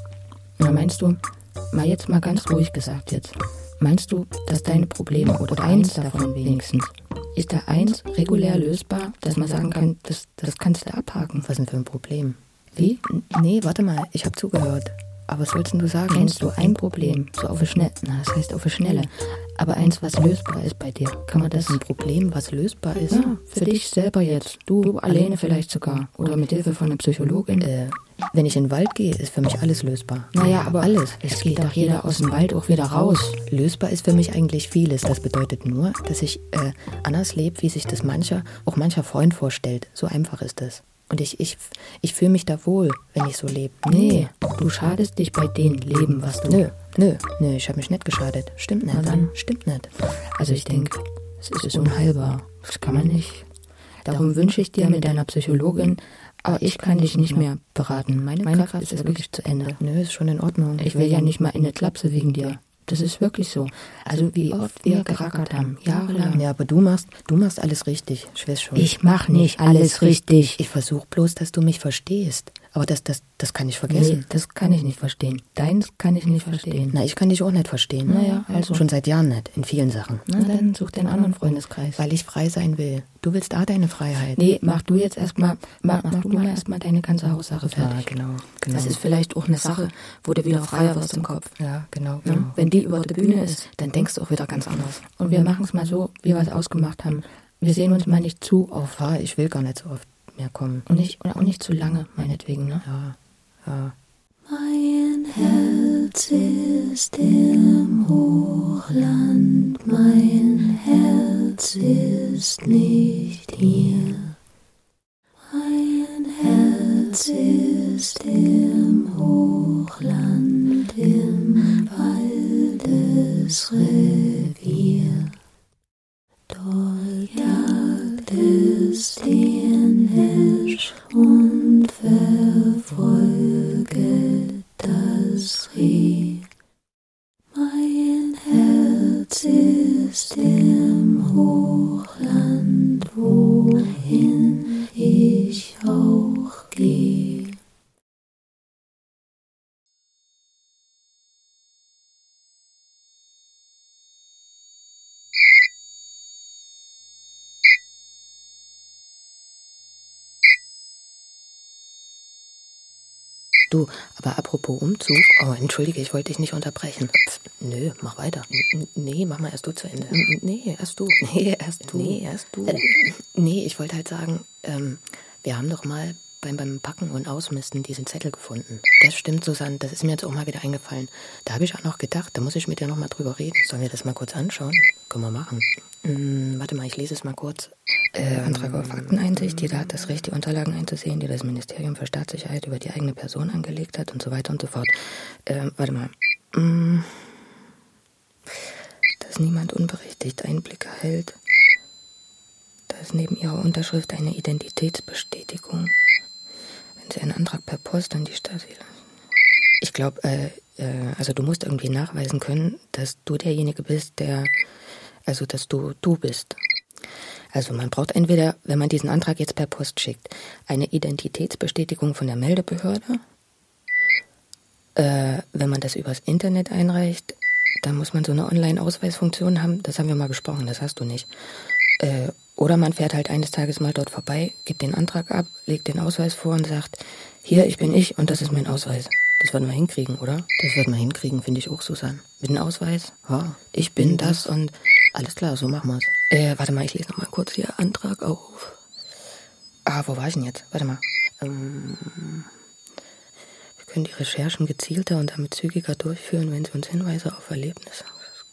Na, meinst du, mal jetzt mal ganz ruhig gesagt jetzt, meinst du, dass deine Probleme, oder eins davon wenigstens, ist da eins regulär lösbar, dass man sagen kann, das, das kannst du abhaken? Was denn für ein Problem? Wie? N- Nee, warte mal, ich habe zugehört. Aber was wolltest denn du sagen? Kennst du ein Problem, so auf die Schnelle, na, das heißt auf die Schnelle, aber eins, was lösbar ist bei dir? Kann man das? Ein Problem, was lösbar ist? Ja, für dich selber jetzt, du alleine vielleicht sogar, oder mit Hilfe von einer Psychologin. Äh, Wenn ich in den Wald gehe, ist für mich alles lösbar. Naja, aber alles. Es geht doch jeder aus dem Wald auch wieder raus. Lösbar ist für mich eigentlich vieles. Das bedeutet nur, dass ich äh, anders lebe, wie sich das mancher, auch mancher Freund vorstellt. So einfach ist das. Und ich, ich, ich fühle mich da wohl, wenn ich so lebe. Nee, du schadest dich bei dem Leben, was du... Nö, nö, nö, ich habe mich nicht geschadet. Stimmt nicht. Na dann. Stimmt nicht. Also ich denke, es ist unheilbar. Das kann man nicht. Darum wünsche ich dir mit deiner Psychologin, aber ich kann dich nicht mehr beraten. Meine, Meine Kraft ist wirklich zu Ende. Nö, ist schon in Ordnung. Ich will ja nicht mal in eine Klapse wegen dir. Das ist wirklich so. Also wie oft wir gerackert haben, jahrelang. Ja, aber du machst, du machst alles richtig. Ich weiß schon. Ich mach nicht alles richtig. Ich versuche bloß, dass du mich verstehst. Aber das, das, das kann ich vergessen. Nee, das kann ich nicht verstehen. Deins kann ich nicht verstehen. Na, ich kann dich auch nicht verstehen. Naja, also. Schon seit Jahren nicht, in vielen Sachen. Na, dann such den anderen Freundeskreis. Weil ich frei sein will. Du willst da deine Freiheit. Nee, mach du jetzt erstmal, mach, mach du mal erstmal deine ganze Haussache fertig. Ja, genau, genau. Das ist vielleicht auch eine Sache, wo du wieder freier wirst im Kopf. Ja, genau, Ja? genau. Wenn die über der Bühne ist, dann denkst du auch wieder ganz anders. Und wir machen es mal so, wie wir es ausgemacht haben. Wir sehen uns mal nicht zu oft. Ja, ich will gar nicht so oft mehr kommen. Und nicht, und auch nicht zu lange, meinetwegen, ne? Ja, ja. Mein Herz ist im Hochland, mein Herz ist nicht hier. Mein Herz ist im Hochland, im Waldesrevier. Dort jagt es den Hirsch und verfolget das Reh. Mein Herz ist im Hochland, wohin ich auch gehe. Du, aber apropos Umzug. Oh, entschuldige, ich wollte dich nicht unterbrechen. Pff, nö, mach weiter. N nee, mach mal erst du zu Ende. N nee, erst du. Nee, erst du. Nee, erst du. Äh, nee, ich wollte halt sagen, ähm, wir haben doch mal beim, beim Packen und Ausmisten diesen Zettel gefunden. Das stimmt, Susanne, das ist mir jetzt auch mal wieder eingefallen. Da habe ich auch noch gedacht, da muss ich mit dir noch mal drüber reden. Sollen wir das mal kurz anschauen? Können wir machen. Hm, warte mal, ich lese es mal kurz. Äh, Antrag auf Akteneinsicht. Jeder hat das Recht, die Unterlagen einzusehen, die das Ministerium für Staatssicherheit über die eigene Person angelegt hat und so weiter und so fort. Ähm, warte mal. Hm. Dass niemand unberechtigt Einblick erhält. Da ist neben ihrer Unterschrift eine Identitätsbestätigung. Wenn sie einen Antrag per Post an die Stasi lassen. Ich glaube, äh, äh, also du musst irgendwie nachweisen können, dass du derjenige bist, der, also dass du du bist. Also man braucht entweder, wenn man diesen Antrag jetzt per Post schickt, eine Identitätsbestätigung von der Meldebehörde. Äh, wenn man das übers Internet einreicht, dann muss man so eine Online-Ausweisfunktion haben. Das haben wir mal besprochen, das hast du nicht. Äh, oder man fährt halt eines Tages mal dort vorbei, gibt den Antrag ab, legt den Ausweis vor und sagt, hier, ich bin ich und das ist mein Ausweis. Das werden wir hinkriegen, oder? Das wird man hinkriegen, finde ich auch, Susanne. Mit dem Ausweis? Ja, ich bin das und alles klar, so machen wir's. Äh, warte mal, ich lese noch mal kurz hier Antrag auf. Ah, wo war ich denn jetzt? Warte mal. Ähm, wir können die Recherchen gezielter und damit zügiger durchführen, wenn Sie uns Hinweise auf Erlebnisse.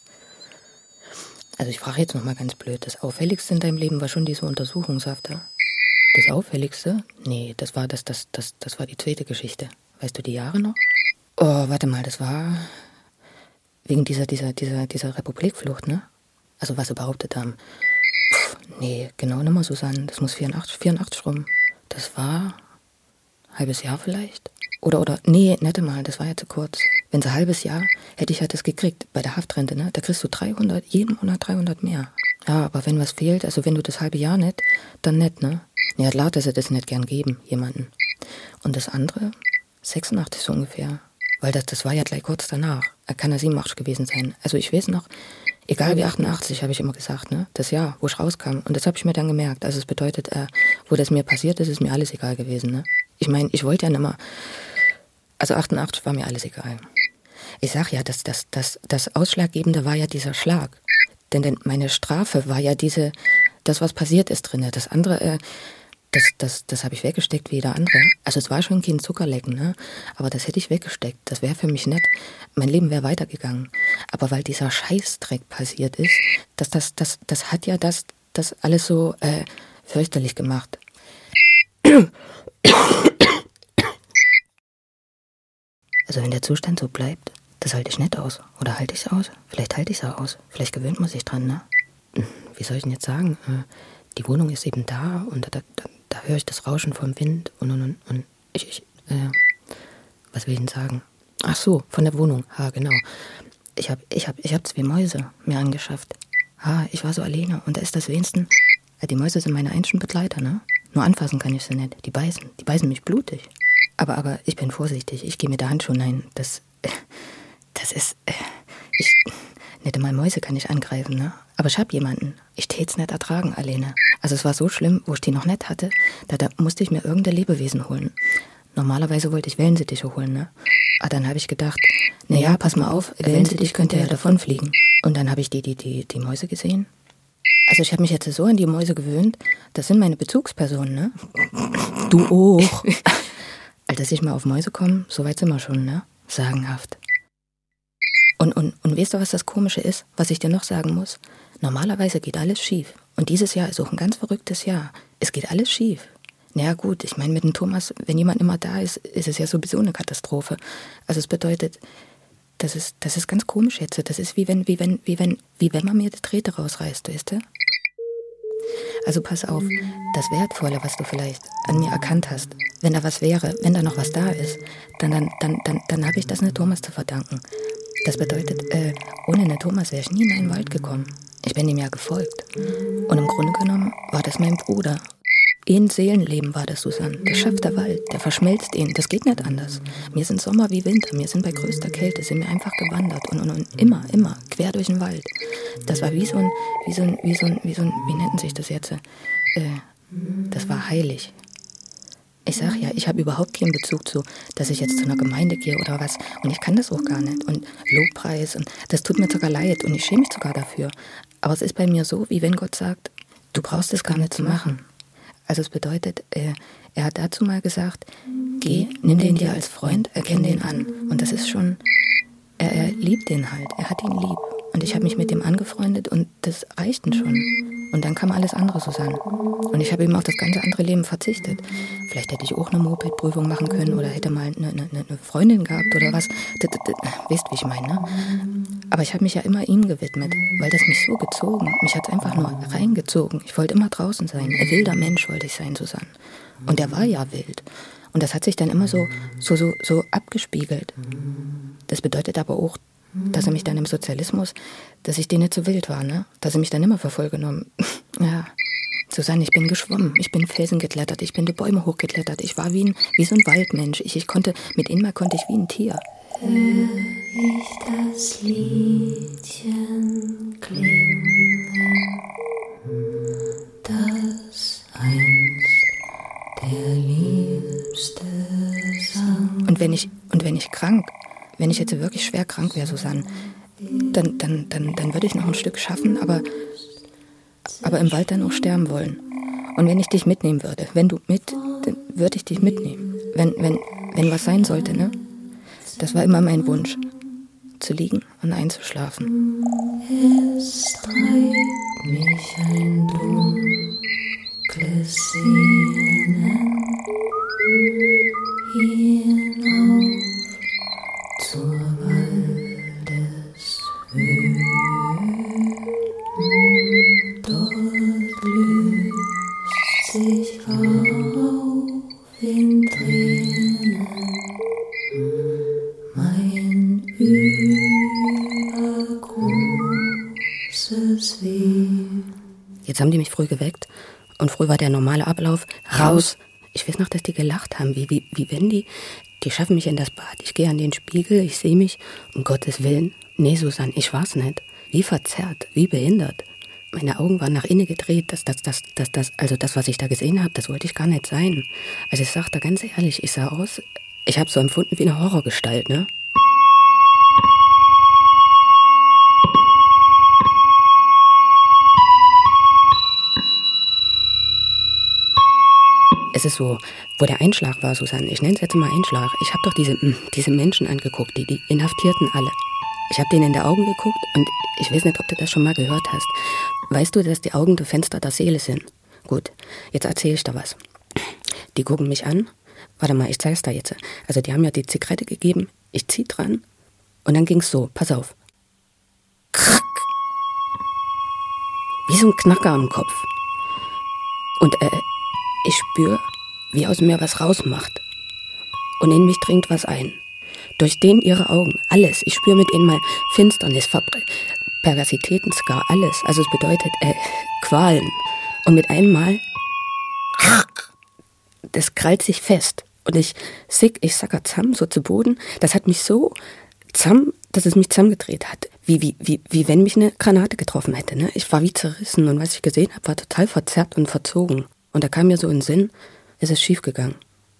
Also ich frage jetzt noch mal ganz blöd. Das Auffälligste in deinem Leben war schon diese Untersuchungshaft, ja? Das Auffälligste? Nee, das war das, das, das, das war die zweite Geschichte. Weißt du die Jahre noch? Oh, warte mal, das war wegen dieser, dieser, dieser, dieser Republikflucht, ne? Also was sie behauptet haben. Puh, nee, genau nicht mal, Susanne. Das muss vierundachtzig, vierundachtzig rum. Das war ein halbes Jahr vielleicht. Oder, oder, nee, nette mal, das war ja zu kurz. Wenn so ein halbes Jahr, hätte ich ja das gekriegt bei der Haftrente, ne? Da kriegst du dreihundert, jeden Monat dreihundert mehr. Ja, aber wenn was fehlt, also wenn du das halbe Jahr nicht, dann nicht, ne? Ja, klar, dass sie das nicht gern geben, jemanden. Und das andere, sechsundachtzig so ungefähr. Weil das, das war ja gleich kurz danach. Er kann ja siebenundachtzig gewesen sein. Also ich weiß noch, egal wie achtundachtzig, habe ich immer gesagt, ne? Das Jahr, wo ich rauskam. Und das habe ich mir dann gemerkt. Also es bedeutet, äh, wo das mir passiert ist, ist mir alles egal gewesen, ne? Ich meine, ich wollte ja nicht mehr, also achtundachtzig war mir alles egal. Ich sag ja, das, das, das, das Ausschlaggebende war ja dieser Schlag. Denn, denn meine Strafe war ja diese, das, was passiert ist drin. Das andere, äh, Das, das, das habe ich weggesteckt wie jeder andere. Also es war schon kein Zuckerlecken, ne? Aber das hätte ich weggesteckt. Das wäre für mich nett. Mein Leben wäre weitergegangen. Aber weil dieser Scheißdreck passiert ist, das, das, das, das hat ja das, das alles so äh, fürchterlich gemacht. Also wenn der Zustand so bleibt, das halte ich nicht aus. Oder halte ich es aus? Vielleicht halte ich es auch aus. Vielleicht gewöhnt man sich dran, ne? Wie soll ich denn jetzt sagen? Die Wohnung ist eben da und da, da, da höre ich das Rauschen vom Wind und, und, und, und ich, ich äh, was will ich denn sagen? Ach so, von der Wohnung. Ha, genau. Ich habe ich hab, ich hab zwei Mäuse mir angeschafft. Ha, ich war so alleine und da ist das wenigstens, äh, die Mäuse sind meine einzigen Begleiter, ne? Nur anfassen kann ich sie nicht. Die beißen, die beißen mich blutig. Aber, aber ich bin vorsichtig, ich gehe mit der Handschuhe rein. Das, äh, das ist, äh, ich, nicht einmal Mäuse kann ich angreifen, ne? Aber ich habe jemanden. Ich tät's nicht ertragen alleine. Also es war so schlimm, wo ich die noch nicht hatte, da, da musste ich mir irgendein Lebewesen holen. Normalerweise wollte ich Wellensittiche holen, ne? Aber dann habe ich gedacht, naja, pass mal auf, Wellensittich könnte ja davonfliegen. Und dann habe ich die, die, die, die Mäuse gesehen. Also ich habe mich jetzt so an die Mäuse gewöhnt, das sind meine Bezugspersonen, ne? Du auch. Als ich mal auf Mäuse komme, so weit sind wir schon, ne? Sagenhaft. Und, und, und weißt du, was das Komische ist, was ich dir noch sagen muss? Normalerweise geht alles schief. Und dieses Jahr ist auch ein ganz verrücktes Jahr. Es geht alles schief. Naja gut, ich meine mit dem Thomas, wenn jemand immer da ist, ist es ja sowieso eine Katastrophe. Also es bedeutet, das ist, das ist ganz komisch jetzt. Das ist wie wenn, wie wenn, wie wenn, wie wenn man mir die Drähte rausreißt, weißt du? Also pass auf, das Wertvolle, was du vielleicht an mir erkannt hast, wenn da was wäre, wenn da noch was da ist, dann, dann, dann, dann, dann habe ich das nicht Thomas zu verdanken. Das bedeutet, äh, ohne den Thomas wäre ich nie in einen Wald gekommen. Ich bin ihm ja gefolgt. Und im Grunde genommen war das mein Bruder. Ein Seelenleben war das, Susanne. Der schafft der Wald, der verschmelzt ihn. Das geht nicht anders. Wir sind Sommer wie Winter, wir sind bei größter Kälte, sind wir einfach gewandert und, und, und immer, immer, quer durch den Wald. Das war wie so ein, wie so ein, wie so ein, wie so ein, wie nennt sich das jetzt? Äh, das war heilig. Ich sag ja, ich habe überhaupt keinen Bezug zu, dass ich jetzt zu einer Gemeinde gehe oder was. Und ich kann das auch gar nicht. Und Lobpreis, und das tut mir sogar leid und ich schäme mich sogar dafür. Aber es ist bei mir so, wie wenn Gott sagt, du brauchst es gar nicht zu machen. Also es bedeutet, äh, er hat dazu mal gesagt, geh, nimm den dir als Freund, erkenn den an. Und das ist schon, er, er liebt den halt, er hat ihn lieb. Und ich habe mich mit dem angefreundet und das reicht ihn schon. Und dann kam alles andere, Susanne. Und ich habe eben auf das ganze andere Leben verzichtet. Vielleicht hätte ich auch eine Moped-Prüfung machen können oder hätte mal eine, eine, eine Freundin gehabt oder was. Das, das, das, weißt, wie ich meine, ne? Aber ich habe mich ja immer ihm gewidmet, weil das mich so gezogen, mich hat es einfach nur reingezogen. Ich wollte immer draußen sein. Ein wilder Mensch wollte ich sein, Susanne. Und der war ja wild. Und das hat sich dann immer so, so, so, so abgespiegelt. Das bedeutet aber auch, dass er mich dann im Sozialismus, dass ich denen nicht so wild war, ne? Dass er mich dann immer für voll genommen. Ja, Susanne, ich bin geschwommen, ich bin Felsen geklettert, ich bin die Bäume hochgeklettert, ich war wie, ein, wie so ein Waldmensch. Ich, ich konnte, mit Inma konnte ich wie ein Tier. Hör ich das Liedchen klingen, das einst der Liebste sang. Und wenn ich, und wenn ich krank, wenn ich jetzt wirklich schwer krank wäre, Susanne, dann, dann, dann, dann würde ich noch ein Stück schaffen, aber, aber im Wald dann auch sterben wollen. Und wenn ich dich mitnehmen würde, wenn du mit, dann würde ich dich mitnehmen. Wenn, wenn, wenn was sein sollte, ne? Das war immer mein Wunsch, zu liegen und einzuschlafen. Es treibt mich ein dunkles Sehnen hinauf zur Waldeshöhe. Dort löst sich auf in Tränen mein übergroßes Weh. Jetzt haben die mich früh geweckt und früh war der normale Ablauf, raus. Ich weiß noch, dass die gelacht haben, wie, wie, wie wenn die, die schaffen mich in das Bad. Ich gehe an den Spiegel, ich sehe mich, um Gottes Willen. Nee, Susanne, ich war's nicht. Wie verzerrt, wie behindert. Meine Augen waren nach innen gedreht. Das, das, das, das, das, also das, was ich da gesehen habe, das wollte ich gar nicht sein. Also ich sag da ganz ehrlich, ich sah aus, ich habe so empfunden wie eine Horrorgestalt, ne? es ist so, wo der Einschlag war, Susanne, ich nenne es jetzt mal Einschlag. Ich habe doch diese, diese Menschen angeguckt, die, die Inhaftierten alle. Ich habe denen in die Augen geguckt und ich weiß nicht, ob du das schon mal gehört hast. Weißt du, dass die Augen die Fenster der Seele sind? Gut, jetzt erzähle ich da was. Die gucken mich an. Warte mal, ich zeig's da jetzt. Also die haben ja die Zigarette gegeben, ich zieh dran und dann ging's so, pass auf. Krack. Wie so ein Knacker am Kopf. Und äh, ich spüre, wie aus mir was rausmacht. Und in mich dringt was ein. Durch den ihre Augen, alles. Ich spüre mit ihnen mal Finsternis, Verbr- Perversitäten, Skar, alles. Also es bedeutet äh, Qualen. Und mit einmal, das krallt sich fest. Und ich sick, ich sacker zusammen, so zu Boden. Das hat mich so zusammen, dass es mich zusammengedreht hat. Wie, wie, wie, wie wenn mich eine Granate getroffen hätte. Ne? Ich war wie zerrissen und was ich gesehen habe, war total verzerrt und verzogen. Und da kam mir so in den Sinn, es ist schief gegangen.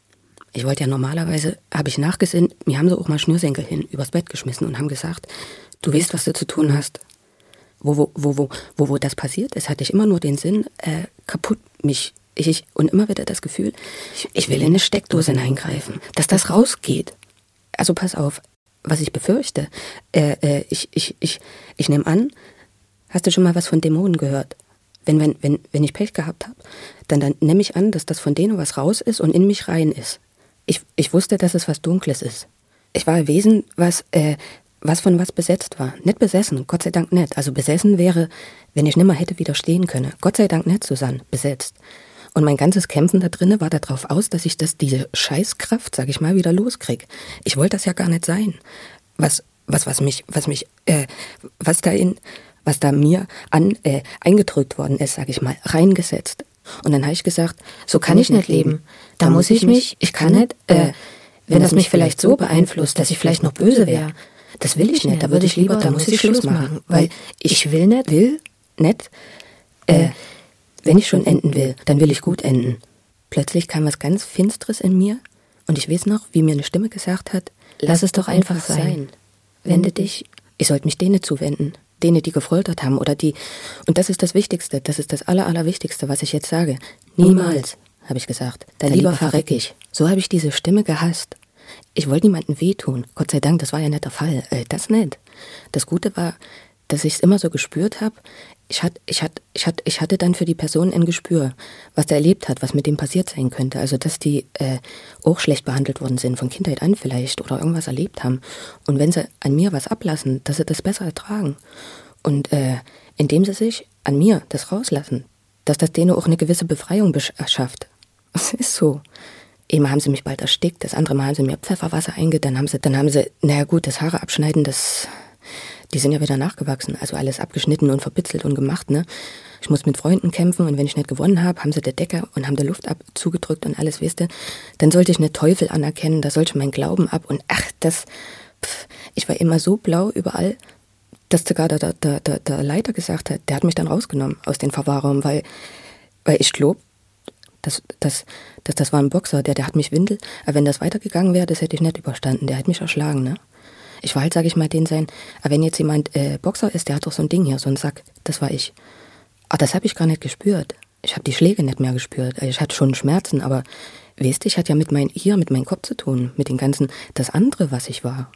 Ich wollte ja normalerweise, habe ich nachgesinnt, mir haben sie auch mal Schnürsenkel hin, übers Bett geschmissen und haben gesagt, du weißt, was du zu tun hast. Wo, wo, wo, wo, wo, wo das passiert ist, hatte ich immer nur den Sinn, äh, kaputt mich, ich, ich, und immer wieder das Gefühl, ich, ich will in eine Steckdose hineingreifen, dass das rausgeht. Also pass auf, was ich befürchte, äh, äh, ich, ich, ich, ich nehme an, hast du schon mal was von Dämonen gehört? Wenn, wenn, wenn, wenn ich Pech gehabt habe, dann, dann nehme ich an, dass das von denen was raus ist und in mich rein ist. Ich, ich wusste, dass es was Dunkles ist. Ich war ein Wesen, was, äh, was von was besetzt war. Nicht besessen, Gott sei Dank nicht. Also besessen wäre, wenn ich nimmer hätte widerstehen können. Gott sei Dank nicht, Susanne, besetzt. Und mein ganzes Kämpfen da drinnen war darauf aus, dass ich das, diese Scheißkraft, sag ich mal, wieder loskrieg. Ich wollte das ja gar nicht sein. Was, was, was mich, was mich, äh, was da in, was da mir an, äh, eingedrückt worden ist, sag ich mal, reingesetzt. Und dann habe ich gesagt, so kann ich nicht leben. Da muss ich mich, ich kann nicht, äh, wenn das mich vielleicht so beeinflusst, dass ich vielleicht noch böse wäre, das will ich nicht, da würde ich lieber, da muss ich Schluss machen, weil ich will nicht, will nicht, äh, wenn ich schon enden will, dann will ich gut enden. Plötzlich kam was ganz Finsteres in mir und ich weiß noch, wie mir eine Stimme gesagt hat, lass es doch einfach sein, wende dich, ich sollte mich denen zuwenden. Denen, die gefoltert haben oder die, und das ist das Wichtigste, das ist das Aller, Allerwichtigste, was ich jetzt sage. Niemals, habe ich gesagt, da lieber verreck ich. So habe ich diese Stimme gehasst. Ich wollte niemandem wehtun. Gott sei Dank, das war ja nicht der Fall. Äh, das nicht. Das Gute war, dass ich es immer so gespürt habe. Ich, hat, ich, hat, ich, hat, ich hatte dann für die Person ein Gespür, was er erlebt hat, was mit dem passiert sein könnte. Also, dass die äh, auch schlecht behandelt worden sind, von Kindheit an vielleicht, oder irgendwas erlebt haben. Und wenn sie an mir was ablassen, dass sie das besser ertragen. Und äh, indem sie sich an mir das rauslassen, dass das denen auch eine gewisse Befreiung schafft. Es ist so. Einmal haben sie mich bald erstickt, das andere Mal haben sie mir Pfefferwasser eingeht, dann haben sie, dann haben sie, naja gut, das Haare abschneiden, das, die sind ja wieder nachgewachsen, also alles abgeschnitten und verpitzelt und gemacht, ne. Ich muss mit Freunden kämpfen und wenn ich nicht gewonnen habe, haben sie der Decke und haben der Luft ab zugedrückt und alles, weißt du, dann sollte ich nicht Teufel anerkennen, da sollte mein Glauben ab und ach, das, pff, ich war immer so blau überall, dass sogar der, der, der, der Leiter gesagt hat, der hat mich dann rausgenommen aus den Verwahrraum, weil, weil ich glaube, das, das, das, das war ein Boxer, der, der hat mich Windel, aber wenn das weitergegangen wäre, das hätte ich nicht überstanden, der hat mich erschlagen, ne. Ich war halt, sag ich mal, den sein, aber wenn jetzt jemand äh, Boxer ist, der hat doch so ein Ding hier, so ein Sack, das war ich. Aber das habe ich gar nicht gespürt. Ich habe die Schläge nicht mehr gespürt. Ich hatte schon Schmerzen, aber weißt du, ich hatte ja mit meinem hier, mit meinem Kopf zu tun, mit dem ganzen, das andere, was ich war.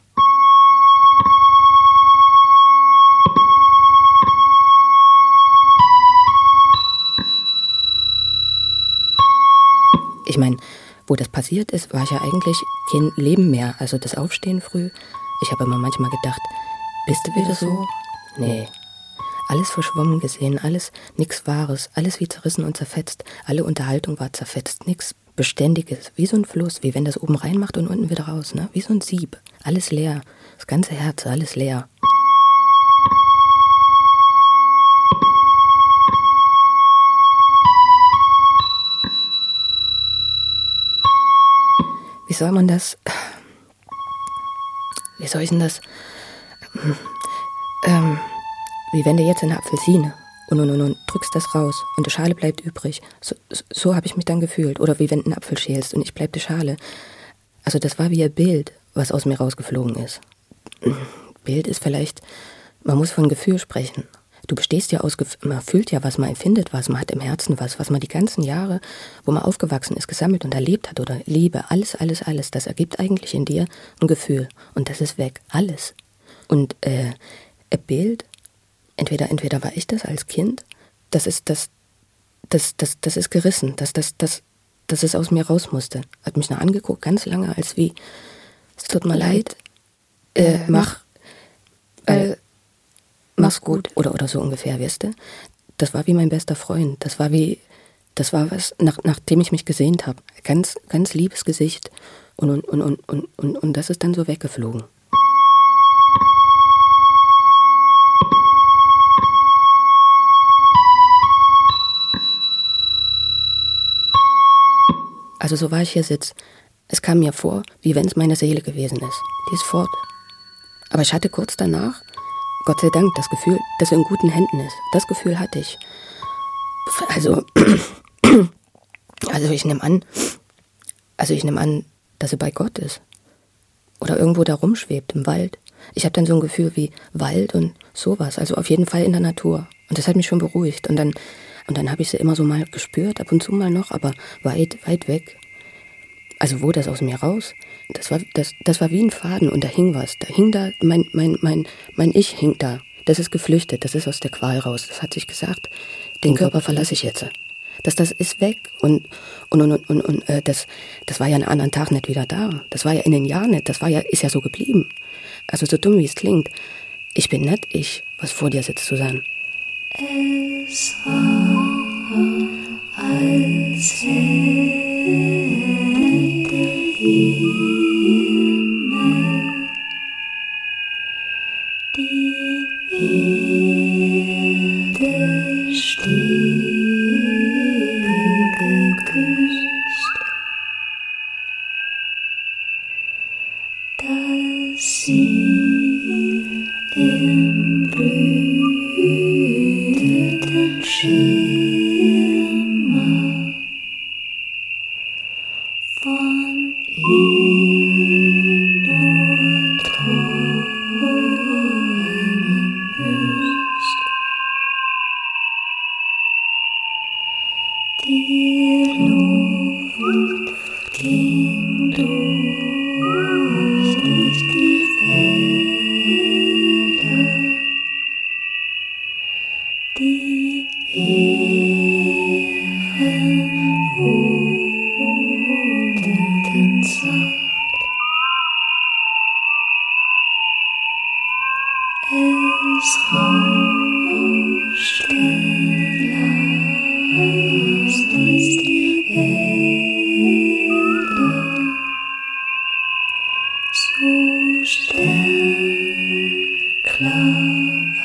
Ich meine, wo das passiert ist, war ich ja eigentlich kein Leben mehr. Also das Aufstehen früh. Ich habe immer manchmal gedacht, bist du wieder so? Nee. Alles verschwommen gesehen, alles nix Wahres, alles wie zerrissen und zerfetzt. Alle Unterhaltung war zerfetzt, nix Beständiges. Wie so ein Fluss, wie wenn das oben reinmacht und unten wieder raus, ne? Wie so ein Sieb. Alles leer. Das ganze Herz, alles leer. Wie soll man das, wie soll ich denn das, ähm, wie wenn du jetzt eine Apfelsine und, und, und, und drückst das raus und die Schale bleibt übrig. So, so, so habe ich mich dann gefühlt. Oder wie wenn du einen Apfel schälst und ich bleib die Schale. Also das war wie ein Bild, was aus mir rausgeflogen ist. Bild ist vielleicht, man muss von Gefühl sprechen. du bestehst ja aus, man fühlt ja was, man empfindet was, man hat im Herzen was, was man die ganzen Jahre, wo man aufgewachsen ist, gesammelt und erlebt hat oder Liebe, alles, alles, alles, das ergibt eigentlich in dir ein Gefühl und das ist weg, alles. Und äh, ein Bild, entweder, entweder war ich das als Kind, das ist, das, das, das, das ist gerissen, das, das, das, dass es aus mir raus musste. Hat mich noch angeguckt, ganz lange, als wie, es tut mir leid, äh, mach, äh, mach's gut, oder, oder so ungefähr, weißt du? Das war wie mein bester Freund, das war wie, das war was, nach, nachdem ich mich gesehnt habe, ganz, ganz liebes Gesicht und, und, und, und, und, und, und das ist dann so weggeflogen. Also so war ich hier sitze. Es kam mir vor, wie wenn es meine Seele gewesen ist. Die ist fort. Aber ich hatte kurz danach, Gott sei Dank, das Gefühl, dass er in guten Händen ist. Das Gefühl hatte ich. Also, also ich nehme an, also ich nehme an, dass er bei Gott ist. Oder irgendwo da rumschwebt im Wald. Ich habe dann so ein Gefühl wie Wald und sowas. Also auf jeden Fall in der Natur. Und das hat mich schon beruhigt. Und dann Und dann habe ich sie immer so mal gespürt, ab und zu mal noch, aber weit, weit weg. Also wo das aus mir raus? Das war, das, das war wie ein Faden und da hing was. Da hing da, mein, mein, mein, mein Ich hing da. Das ist geflüchtet, das ist aus der Qual raus. Das hat sich gesagt, den Körper verlasse ich jetzt. Das, das ist weg und, und, und, und, und, und äh, das, das war ja einen anderen Tag nicht wieder da. Das war ja in den Jahren nicht, das war ja, ist ja so geblieben. Also so dumm wie es klingt. Ich bin nicht ich, was vor dir sitzt, Susanne. Es war, als hätte der Himmel die Erde still geküsst, dass sie im blühenden Schimmer von ihm nur träumen müsst. Die Luft ging durch, durch die Felder, die Ähren wogten sacht. Es rauschte leis durch die Wälder, so sternklar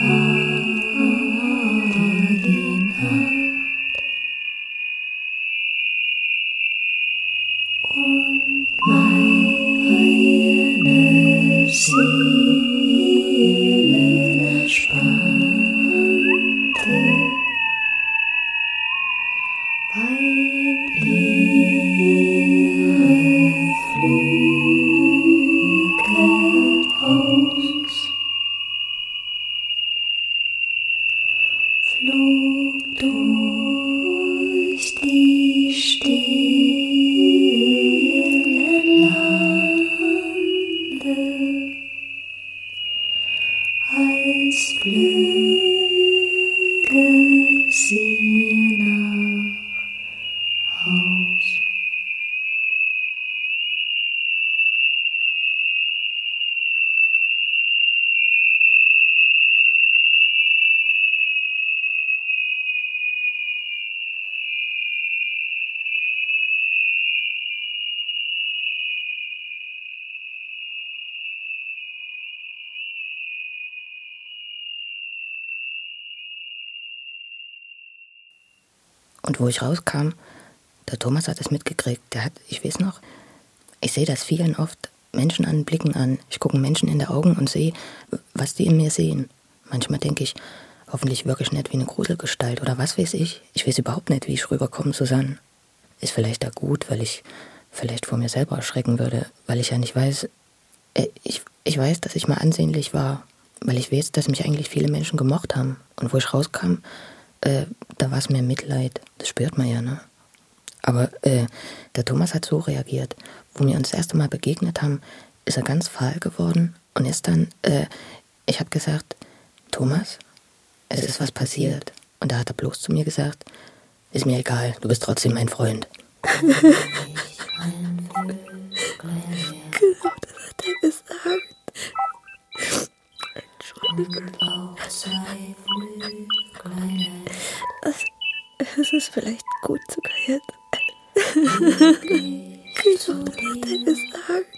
war die Nacht. Und meine Seele spannte, weil ihre Flügel aus, flog durch die stillen Lande, als flöge sie nach Haus. Und wo ich rauskam, der Thomas hat es mitgekriegt. Der hat, ich weiß noch, ich sehe das vielen oft, Menschen an, Blicken an. Ich gucke Menschen in die Augen und sehe, was die in mir sehen. Manchmal denke ich, hoffentlich wirklich nicht wie eine Gruselgestalt oder was weiß ich. Ich weiß überhaupt nicht, wie ich rüberkomme, Susanne. Ist vielleicht da gut, weil ich vielleicht vor mir selber erschrecken würde, weil ich ja nicht weiß, ich, ich weiß, dass ich mal ansehnlich war weil ich weiß, dass mich eigentlich viele Menschen gemocht haben. Und wo ich rauskam, äh, da war es mehr Mitleid. Das spürt man ja, ne? Aber äh, der Thomas hat so reagiert. Wo wir uns das erste Mal begegnet haben, ist er ganz fahl geworden und ist dann, äh, ich habe gesagt, Thomas, es ist was passiert. Und da hat er bloß zu mir gesagt, ist mir egal, du bist trotzdem mein Freund. Genau, das hat er gesagt. Entschuldigung. Das, das ist vielleicht gut sogar jetzt. Genau, das hat er gesagt.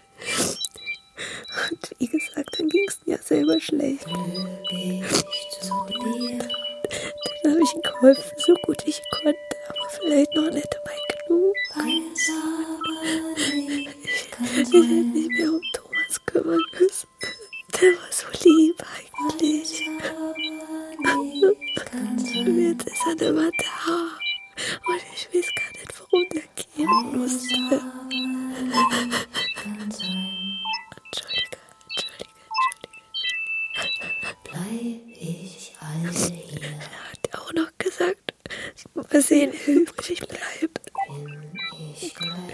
Und wie gesagt, dann ging es mir selber schlecht. Dann habe ich ihm geholfen, so gut ich konnte, aber vielleicht noch nicht dabei genug. Ich kann mich nicht mehr um Thomas kümmern müssen. Der war so lieb eigentlich. Und jetzt ist er immer da. Und ich weiß gar nicht, warum der gehen musste. Entschuldige, entschuldige, entschuldige. Bleib ich alle hier. Er hat auch noch gesagt, mal sehen, wer übrig bleibt. Ich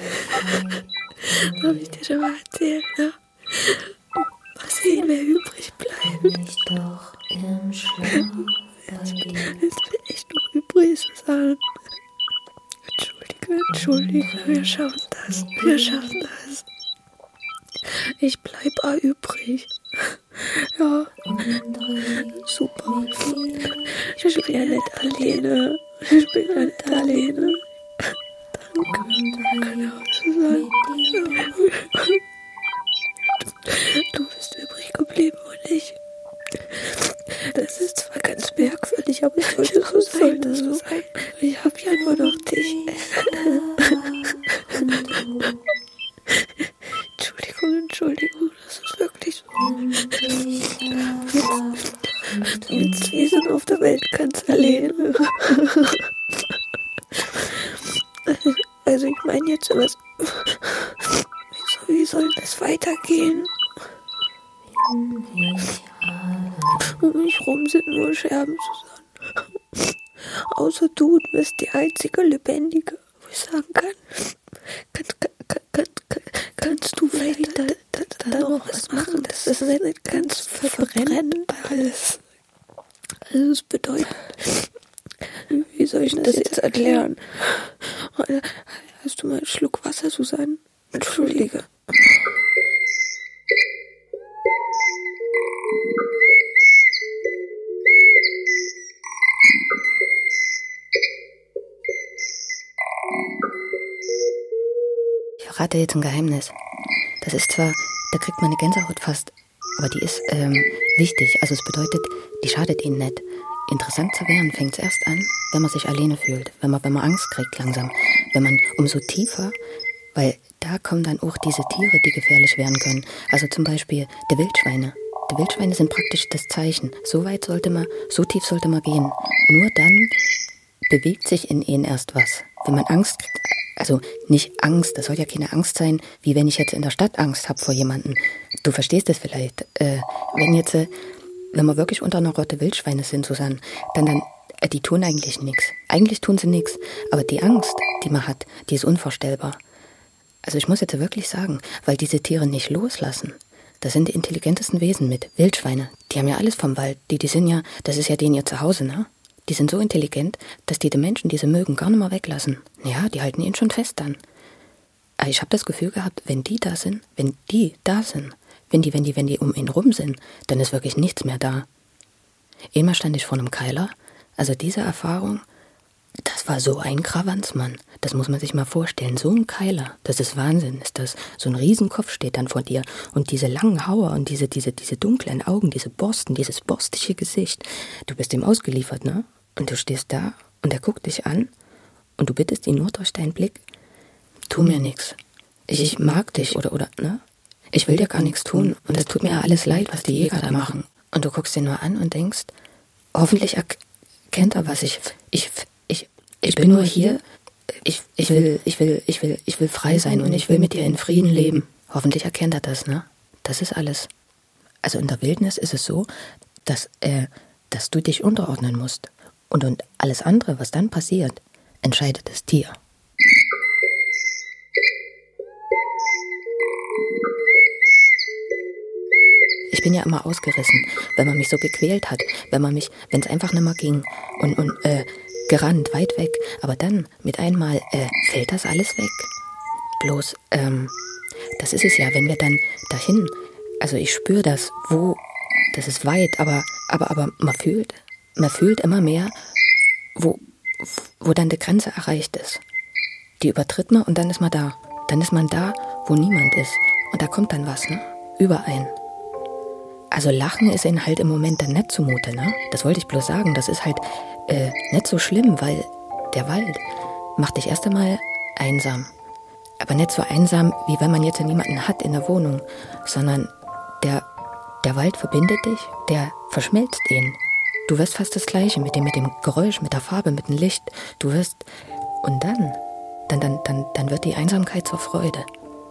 Habe ich dir schon mal erzählt, ne? Mal sehen, wer übrig bleibt. Bin ich doch im Schlaf bei dir. Jetzt bin ich noch übrig, Susanne. Entschuldige, entschuldige, wir schaffen das, wir schaffen das. Ich bleib auch übrig. Ja, super. Ich bin ja nicht alleine. Ich bin ja nicht alleine. Danke, genau, Susanne. Du bist übrig geblieben und ich. Das ist zwar ganz merkwürdig, aber es sollte so sein. Das so sein. Ich hab ja nur noch dich. Entschuldigung, Entschuldigung, das ist wirklich so. Jetzt, jetzt wir sind auf der Welt ganz alleine. Also ich meine jetzt, was, wie soll das weitergehen? Um mich rum sind nur Scherben, Susanne. Außer du, du bist die einzige Lebendige, wo ich sagen kann, kann, kann, kann, kann kannst du vielleicht da, da, da noch was machen, dass das nicht ganz verbrennt alles. Also es bedeutet, wie soll ich das jetzt erklären? Hast du mal einen Schluck Wasser, Susanne? Entschuldige. Ich verrate jetzt ein Geheimnis. Das ist zwar, da kriegt man eine Gänsehaut fast, aber die ist ähm, wichtig. Also es bedeutet, die schadet ihnen nicht. Interessant zu werden fängt es erst an, wenn man sich alleine fühlt, wenn man, wenn man Angst kriegt langsam, wenn man umso tiefer, weil da kommen dann auch diese Tiere, die gefährlich werden können. Also zum Beispiel die Wildschweine. Die Wildschweine sind praktisch das Zeichen. So weit sollte man, so tief sollte man gehen. Nur dann bewegt sich in ihnen erst was. Wenn man Angst kriegt, also nicht Angst, das soll ja keine Angst sein, wie wenn ich jetzt in der Stadt Angst habe vor jemandem. Du verstehst es vielleicht. Äh, wenn jetzt, äh, wenn wir wirklich unter einer Rotte Wildschweine sind, Susanne, dann, dann, äh, die tun eigentlich nichts. Eigentlich tun sie nichts. Aber die Angst, die man hat, die ist unvorstellbar. Also ich muss jetzt wirklich sagen, weil diese Tiere nicht loslassen. Das sind die intelligentesten Wesen mit. Wildschweine, die haben ja alles vom Wald. Die, die sind ja, das ist ja denen ihr Zuhause, ne? Die sind so intelligent, dass die die Menschen, die sie mögen, gar nicht mehr weglassen. Ja, die halten ihn schon fest dann. Aber ich habe das Gefühl gehabt, wenn die da sind, wenn die da sind, wenn die, wenn die, wenn die um ihn rum sind, dann ist wirklich nichts mehr da. Einmal stand ich vor einem Keiler. Also diese Erfahrung, das war so ein Krawanzmann. Das muss man sich mal vorstellen. So ein Keiler, das ist Wahnsinn, ist das. So ein Riesenkopf steht dann vor dir. Und diese langen Hauer und diese, diese, diese dunklen Augen, diese Borsten, dieses borstige Gesicht. Du bist ihm ausgeliefert, ne? Und du stehst da und er guckt dich an und du bittest ihn nur durch deinen Blick, tu mir nichts. Ich, ich mag dich oder, oder, ne? Ich will dir gar nichts tun und es tut mir ja alles leid, was die Jäger da machen. Und du guckst ihn nur an und denkst, hoffentlich erkennt er was. Ich, ich, ich, ich bin nur hier. Ich, ich will, ich will, ich will, ich will frei sein und ich will mit dir in Frieden leben. Hoffentlich erkennt er das, ne? Das ist alles. Also in der Wildnis ist es so, dass, äh, dass du dich unterordnen musst. Und, und alles andere, was dann passiert, entscheidet das Tier. Ich bin ja immer ausgerissen, wenn man mich so gequält hat, wenn man mich, wenn es einfach nicht mehr ging und, und äh, gerannt, weit weg. Aber dann, mit einmal, äh, fällt das alles weg. Bloß, ähm, das ist es ja, wenn wir dann dahin, also ich spüre das, wo, das ist weit, aber, aber, aber man fühlt, man fühlt immer mehr, wo, wo dann die Grenze erreicht ist. Die übertritt man und dann ist man da. Dann ist man da, wo niemand ist. Und da kommt dann was, ne? Überein. Also Lachen ist ihnen halt im Moment dann nicht zumute, ne? Das wollte ich bloß sagen. Das ist halt äh, nicht so schlimm, weil der Wald macht dich erst einmal einsam. Aber nicht so einsam, wie wenn man jetzt niemanden hat in der Wohnung, sondern der, der Wald verbindet dich, der verschmelzt ihn. Du wirst fast das Gleiche mit dem, mit dem Geräusch, mit der Farbe, mit dem Licht. Du wirst, und dann, dann, dann, dann, dann wird die Einsamkeit zur Freude.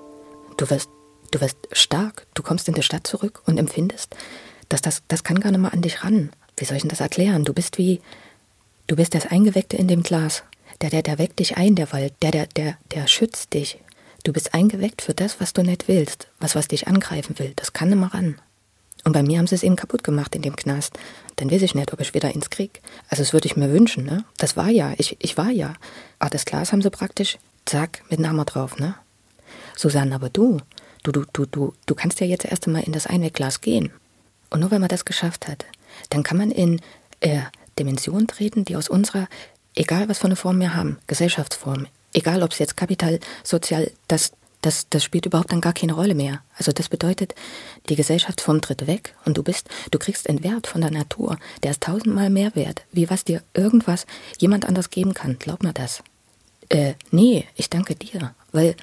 Du wirst Du wirst stark, du kommst in die Stadt zurück und empfindest, dass das, das kann gar nicht mehr an dich ran. Wie soll ich denn das erklären? Du bist wie, du bist das Eingeweckte in dem Glas. Der, der, der weckt dich ein, der Wald, der, der, der, der schützt dich. Du bist eingeweckt für das, was du nicht willst, was, was dich angreifen will. Das kann nicht mehr ran. Und bei mir haben sie es eben kaputt gemacht in dem Knast. Dann weiß ich nicht, ob ich wieder ins Krieg. Also das würde ich mir wünschen, ne? Das war ja, ich, ich war ja. Aber das Glas haben sie praktisch, zack, mit einem Hammer drauf, ne? Susanne, aber du... Du, du, du, du, du kannst ja jetzt erst einmal in das Einwegglas gehen. Und nur wenn man das geschafft hat, dann kann man in äh, Dimensionen treten, die aus unserer, egal was für eine Form wir haben, Gesellschaftsform, egal ob es jetzt Kapital, Sozial, das, das, das spielt überhaupt dann gar keine Rolle mehr. Also das bedeutet, die Gesellschaftsform tritt weg und du bist, du kriegst einen Wert von der Natur, der ist tausendmal mehr wert, wie was dir irgendwas jemand anders geben kann. Glaub mir das. Äh, nee, ich danke dir, weil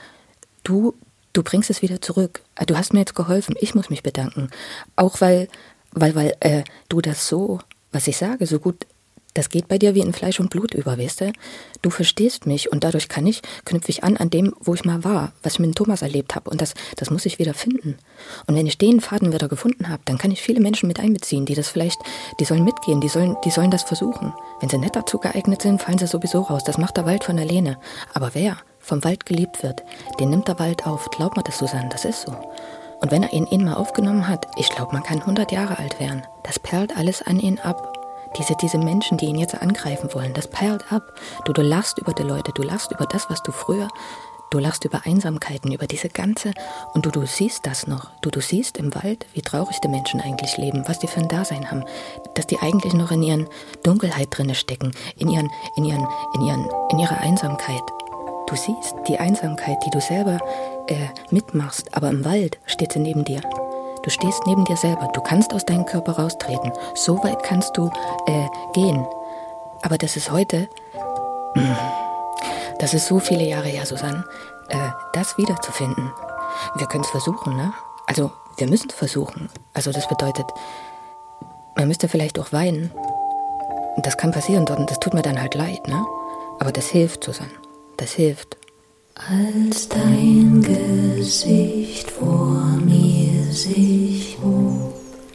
du Du bringst es wieder zurück. Du hast mir jetzt geholfen. Ich muss mich bedanken. Auch weil, weil, weil äh, du das so, was ich sage, so gut, das geht bei dir wie in Fleisch und Blut über, weißt du? Du verstehst mich und dadurch kann ich, knüpfe ich an an dem, wo ich mal war, was ich mit dem Thomas erlebt habe. Und das, das muss ich wieder finden. Und wenn ich den Faden wieder gefunden habe, dann kann ich viele Menschen mit einbeziehen, die das vielleicht, die sollen mitgehen, die sollen, die sollen das versuchen. Wenn sie nicht dazu geeignet sind, fallen sie sowieso raus. Das macht der Wald von alleine. Aber wer vom Wald geliebt wird, den nimmt der Wald auf. Glaub mir das, Susanne, das ist so. Und wenn er ihn, ihn mal aufgenommen hat, ich glaube, man kann hundert Jahre alt werden. Das perlt alles an ihn ab. Diese, diese Menschen, die ihn jetzt angreifen wollen, das perlt ab. Du, du lachst über die Leute, du lachst über das, was du früher, du lachst über Einsamkeiten, über diese ganze, und du, du siehst das noch. Du, du siehst im Wald, wie traurig die Menschen eigentlich leben, was die für ein Dasein haben, dass die eigentlich noch in ihren Dunkelheit drinne stecken, in ihren, in ihren, in ihren, in ihrer Einsamkeit. Du siehst die Einsamkeit, die du selber äh, mitmachst, aber im Wald steht sie neben dir. Du stehst neben dir selber, du kannst aus deinem Körper raustreten. So weit kannst du äh, gehen. Aber das ist heute, das ist so viele Jahre her, Susanne, äh, das wiederzufinden. Wir können es versuchen, ne? Also, wir müssen es versuchen. Also, das bedeutet, man müsste vielleicht auch weinen. Und das kann passieren dort und das tut mir dann halt leid, ne? Aber das hilft, Susanne. Das hilft. Als dein Gesicht vor mir sich hob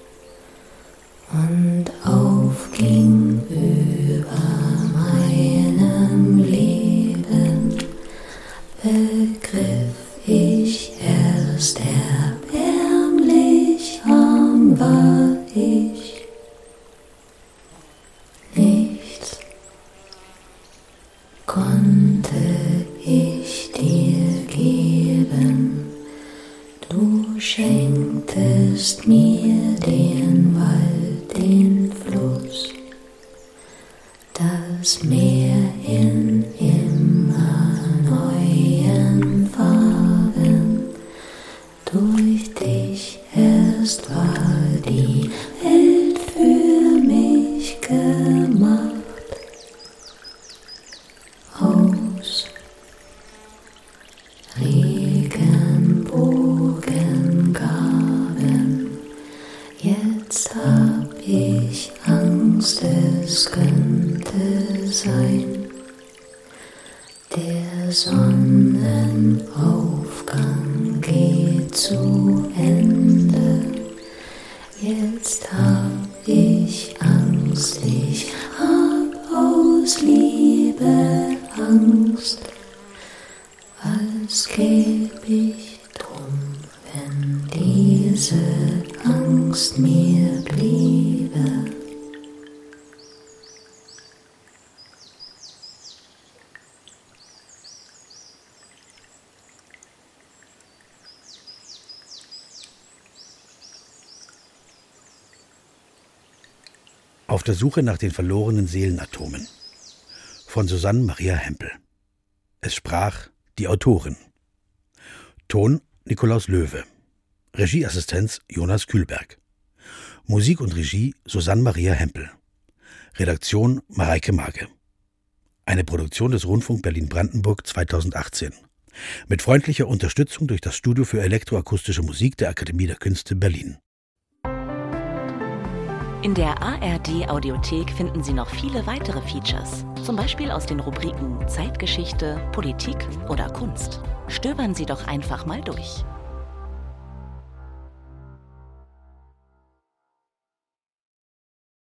und aufging über meinem Leben, begriff ich erst erbärmlich arm war ich. Nichts konnte ich dir geben, du schenktest mir den Wald, den Fluss, das Meer in immer neuen Farben. Durch dich erst war die Welt für mich gemacht. Aus Regenbogengaben, jetzt hab ich Angst, es könnte sein, der Sonnenaufgang geht zu Ende, diese Angst mir bliebe. Auf der Suche nach den verlorenen Seelenatomen von Susanne Maria Hempel. Es sprach die Autorin. Ton Nikolaus Löwe. Regieassistenz Jonas Kühlberg. Musik und Regie Susanne Maria Hempel. Redaktion Mareike Mage. Eine Produktion des Rundfunk Berlin-Brandenburg zweitausendachtzehn. Mit freundlicher Unterstützung durch das Studio für elektroakustische Musik der Akademie der Künste Berlin. In der A R D-Audiothek finden Sie noch viele weitere Features, zum Beispiel aus den Rubriken Zeitgeschichte, Politik oder Kunst. Stöbern Sie doch einfach mal durch.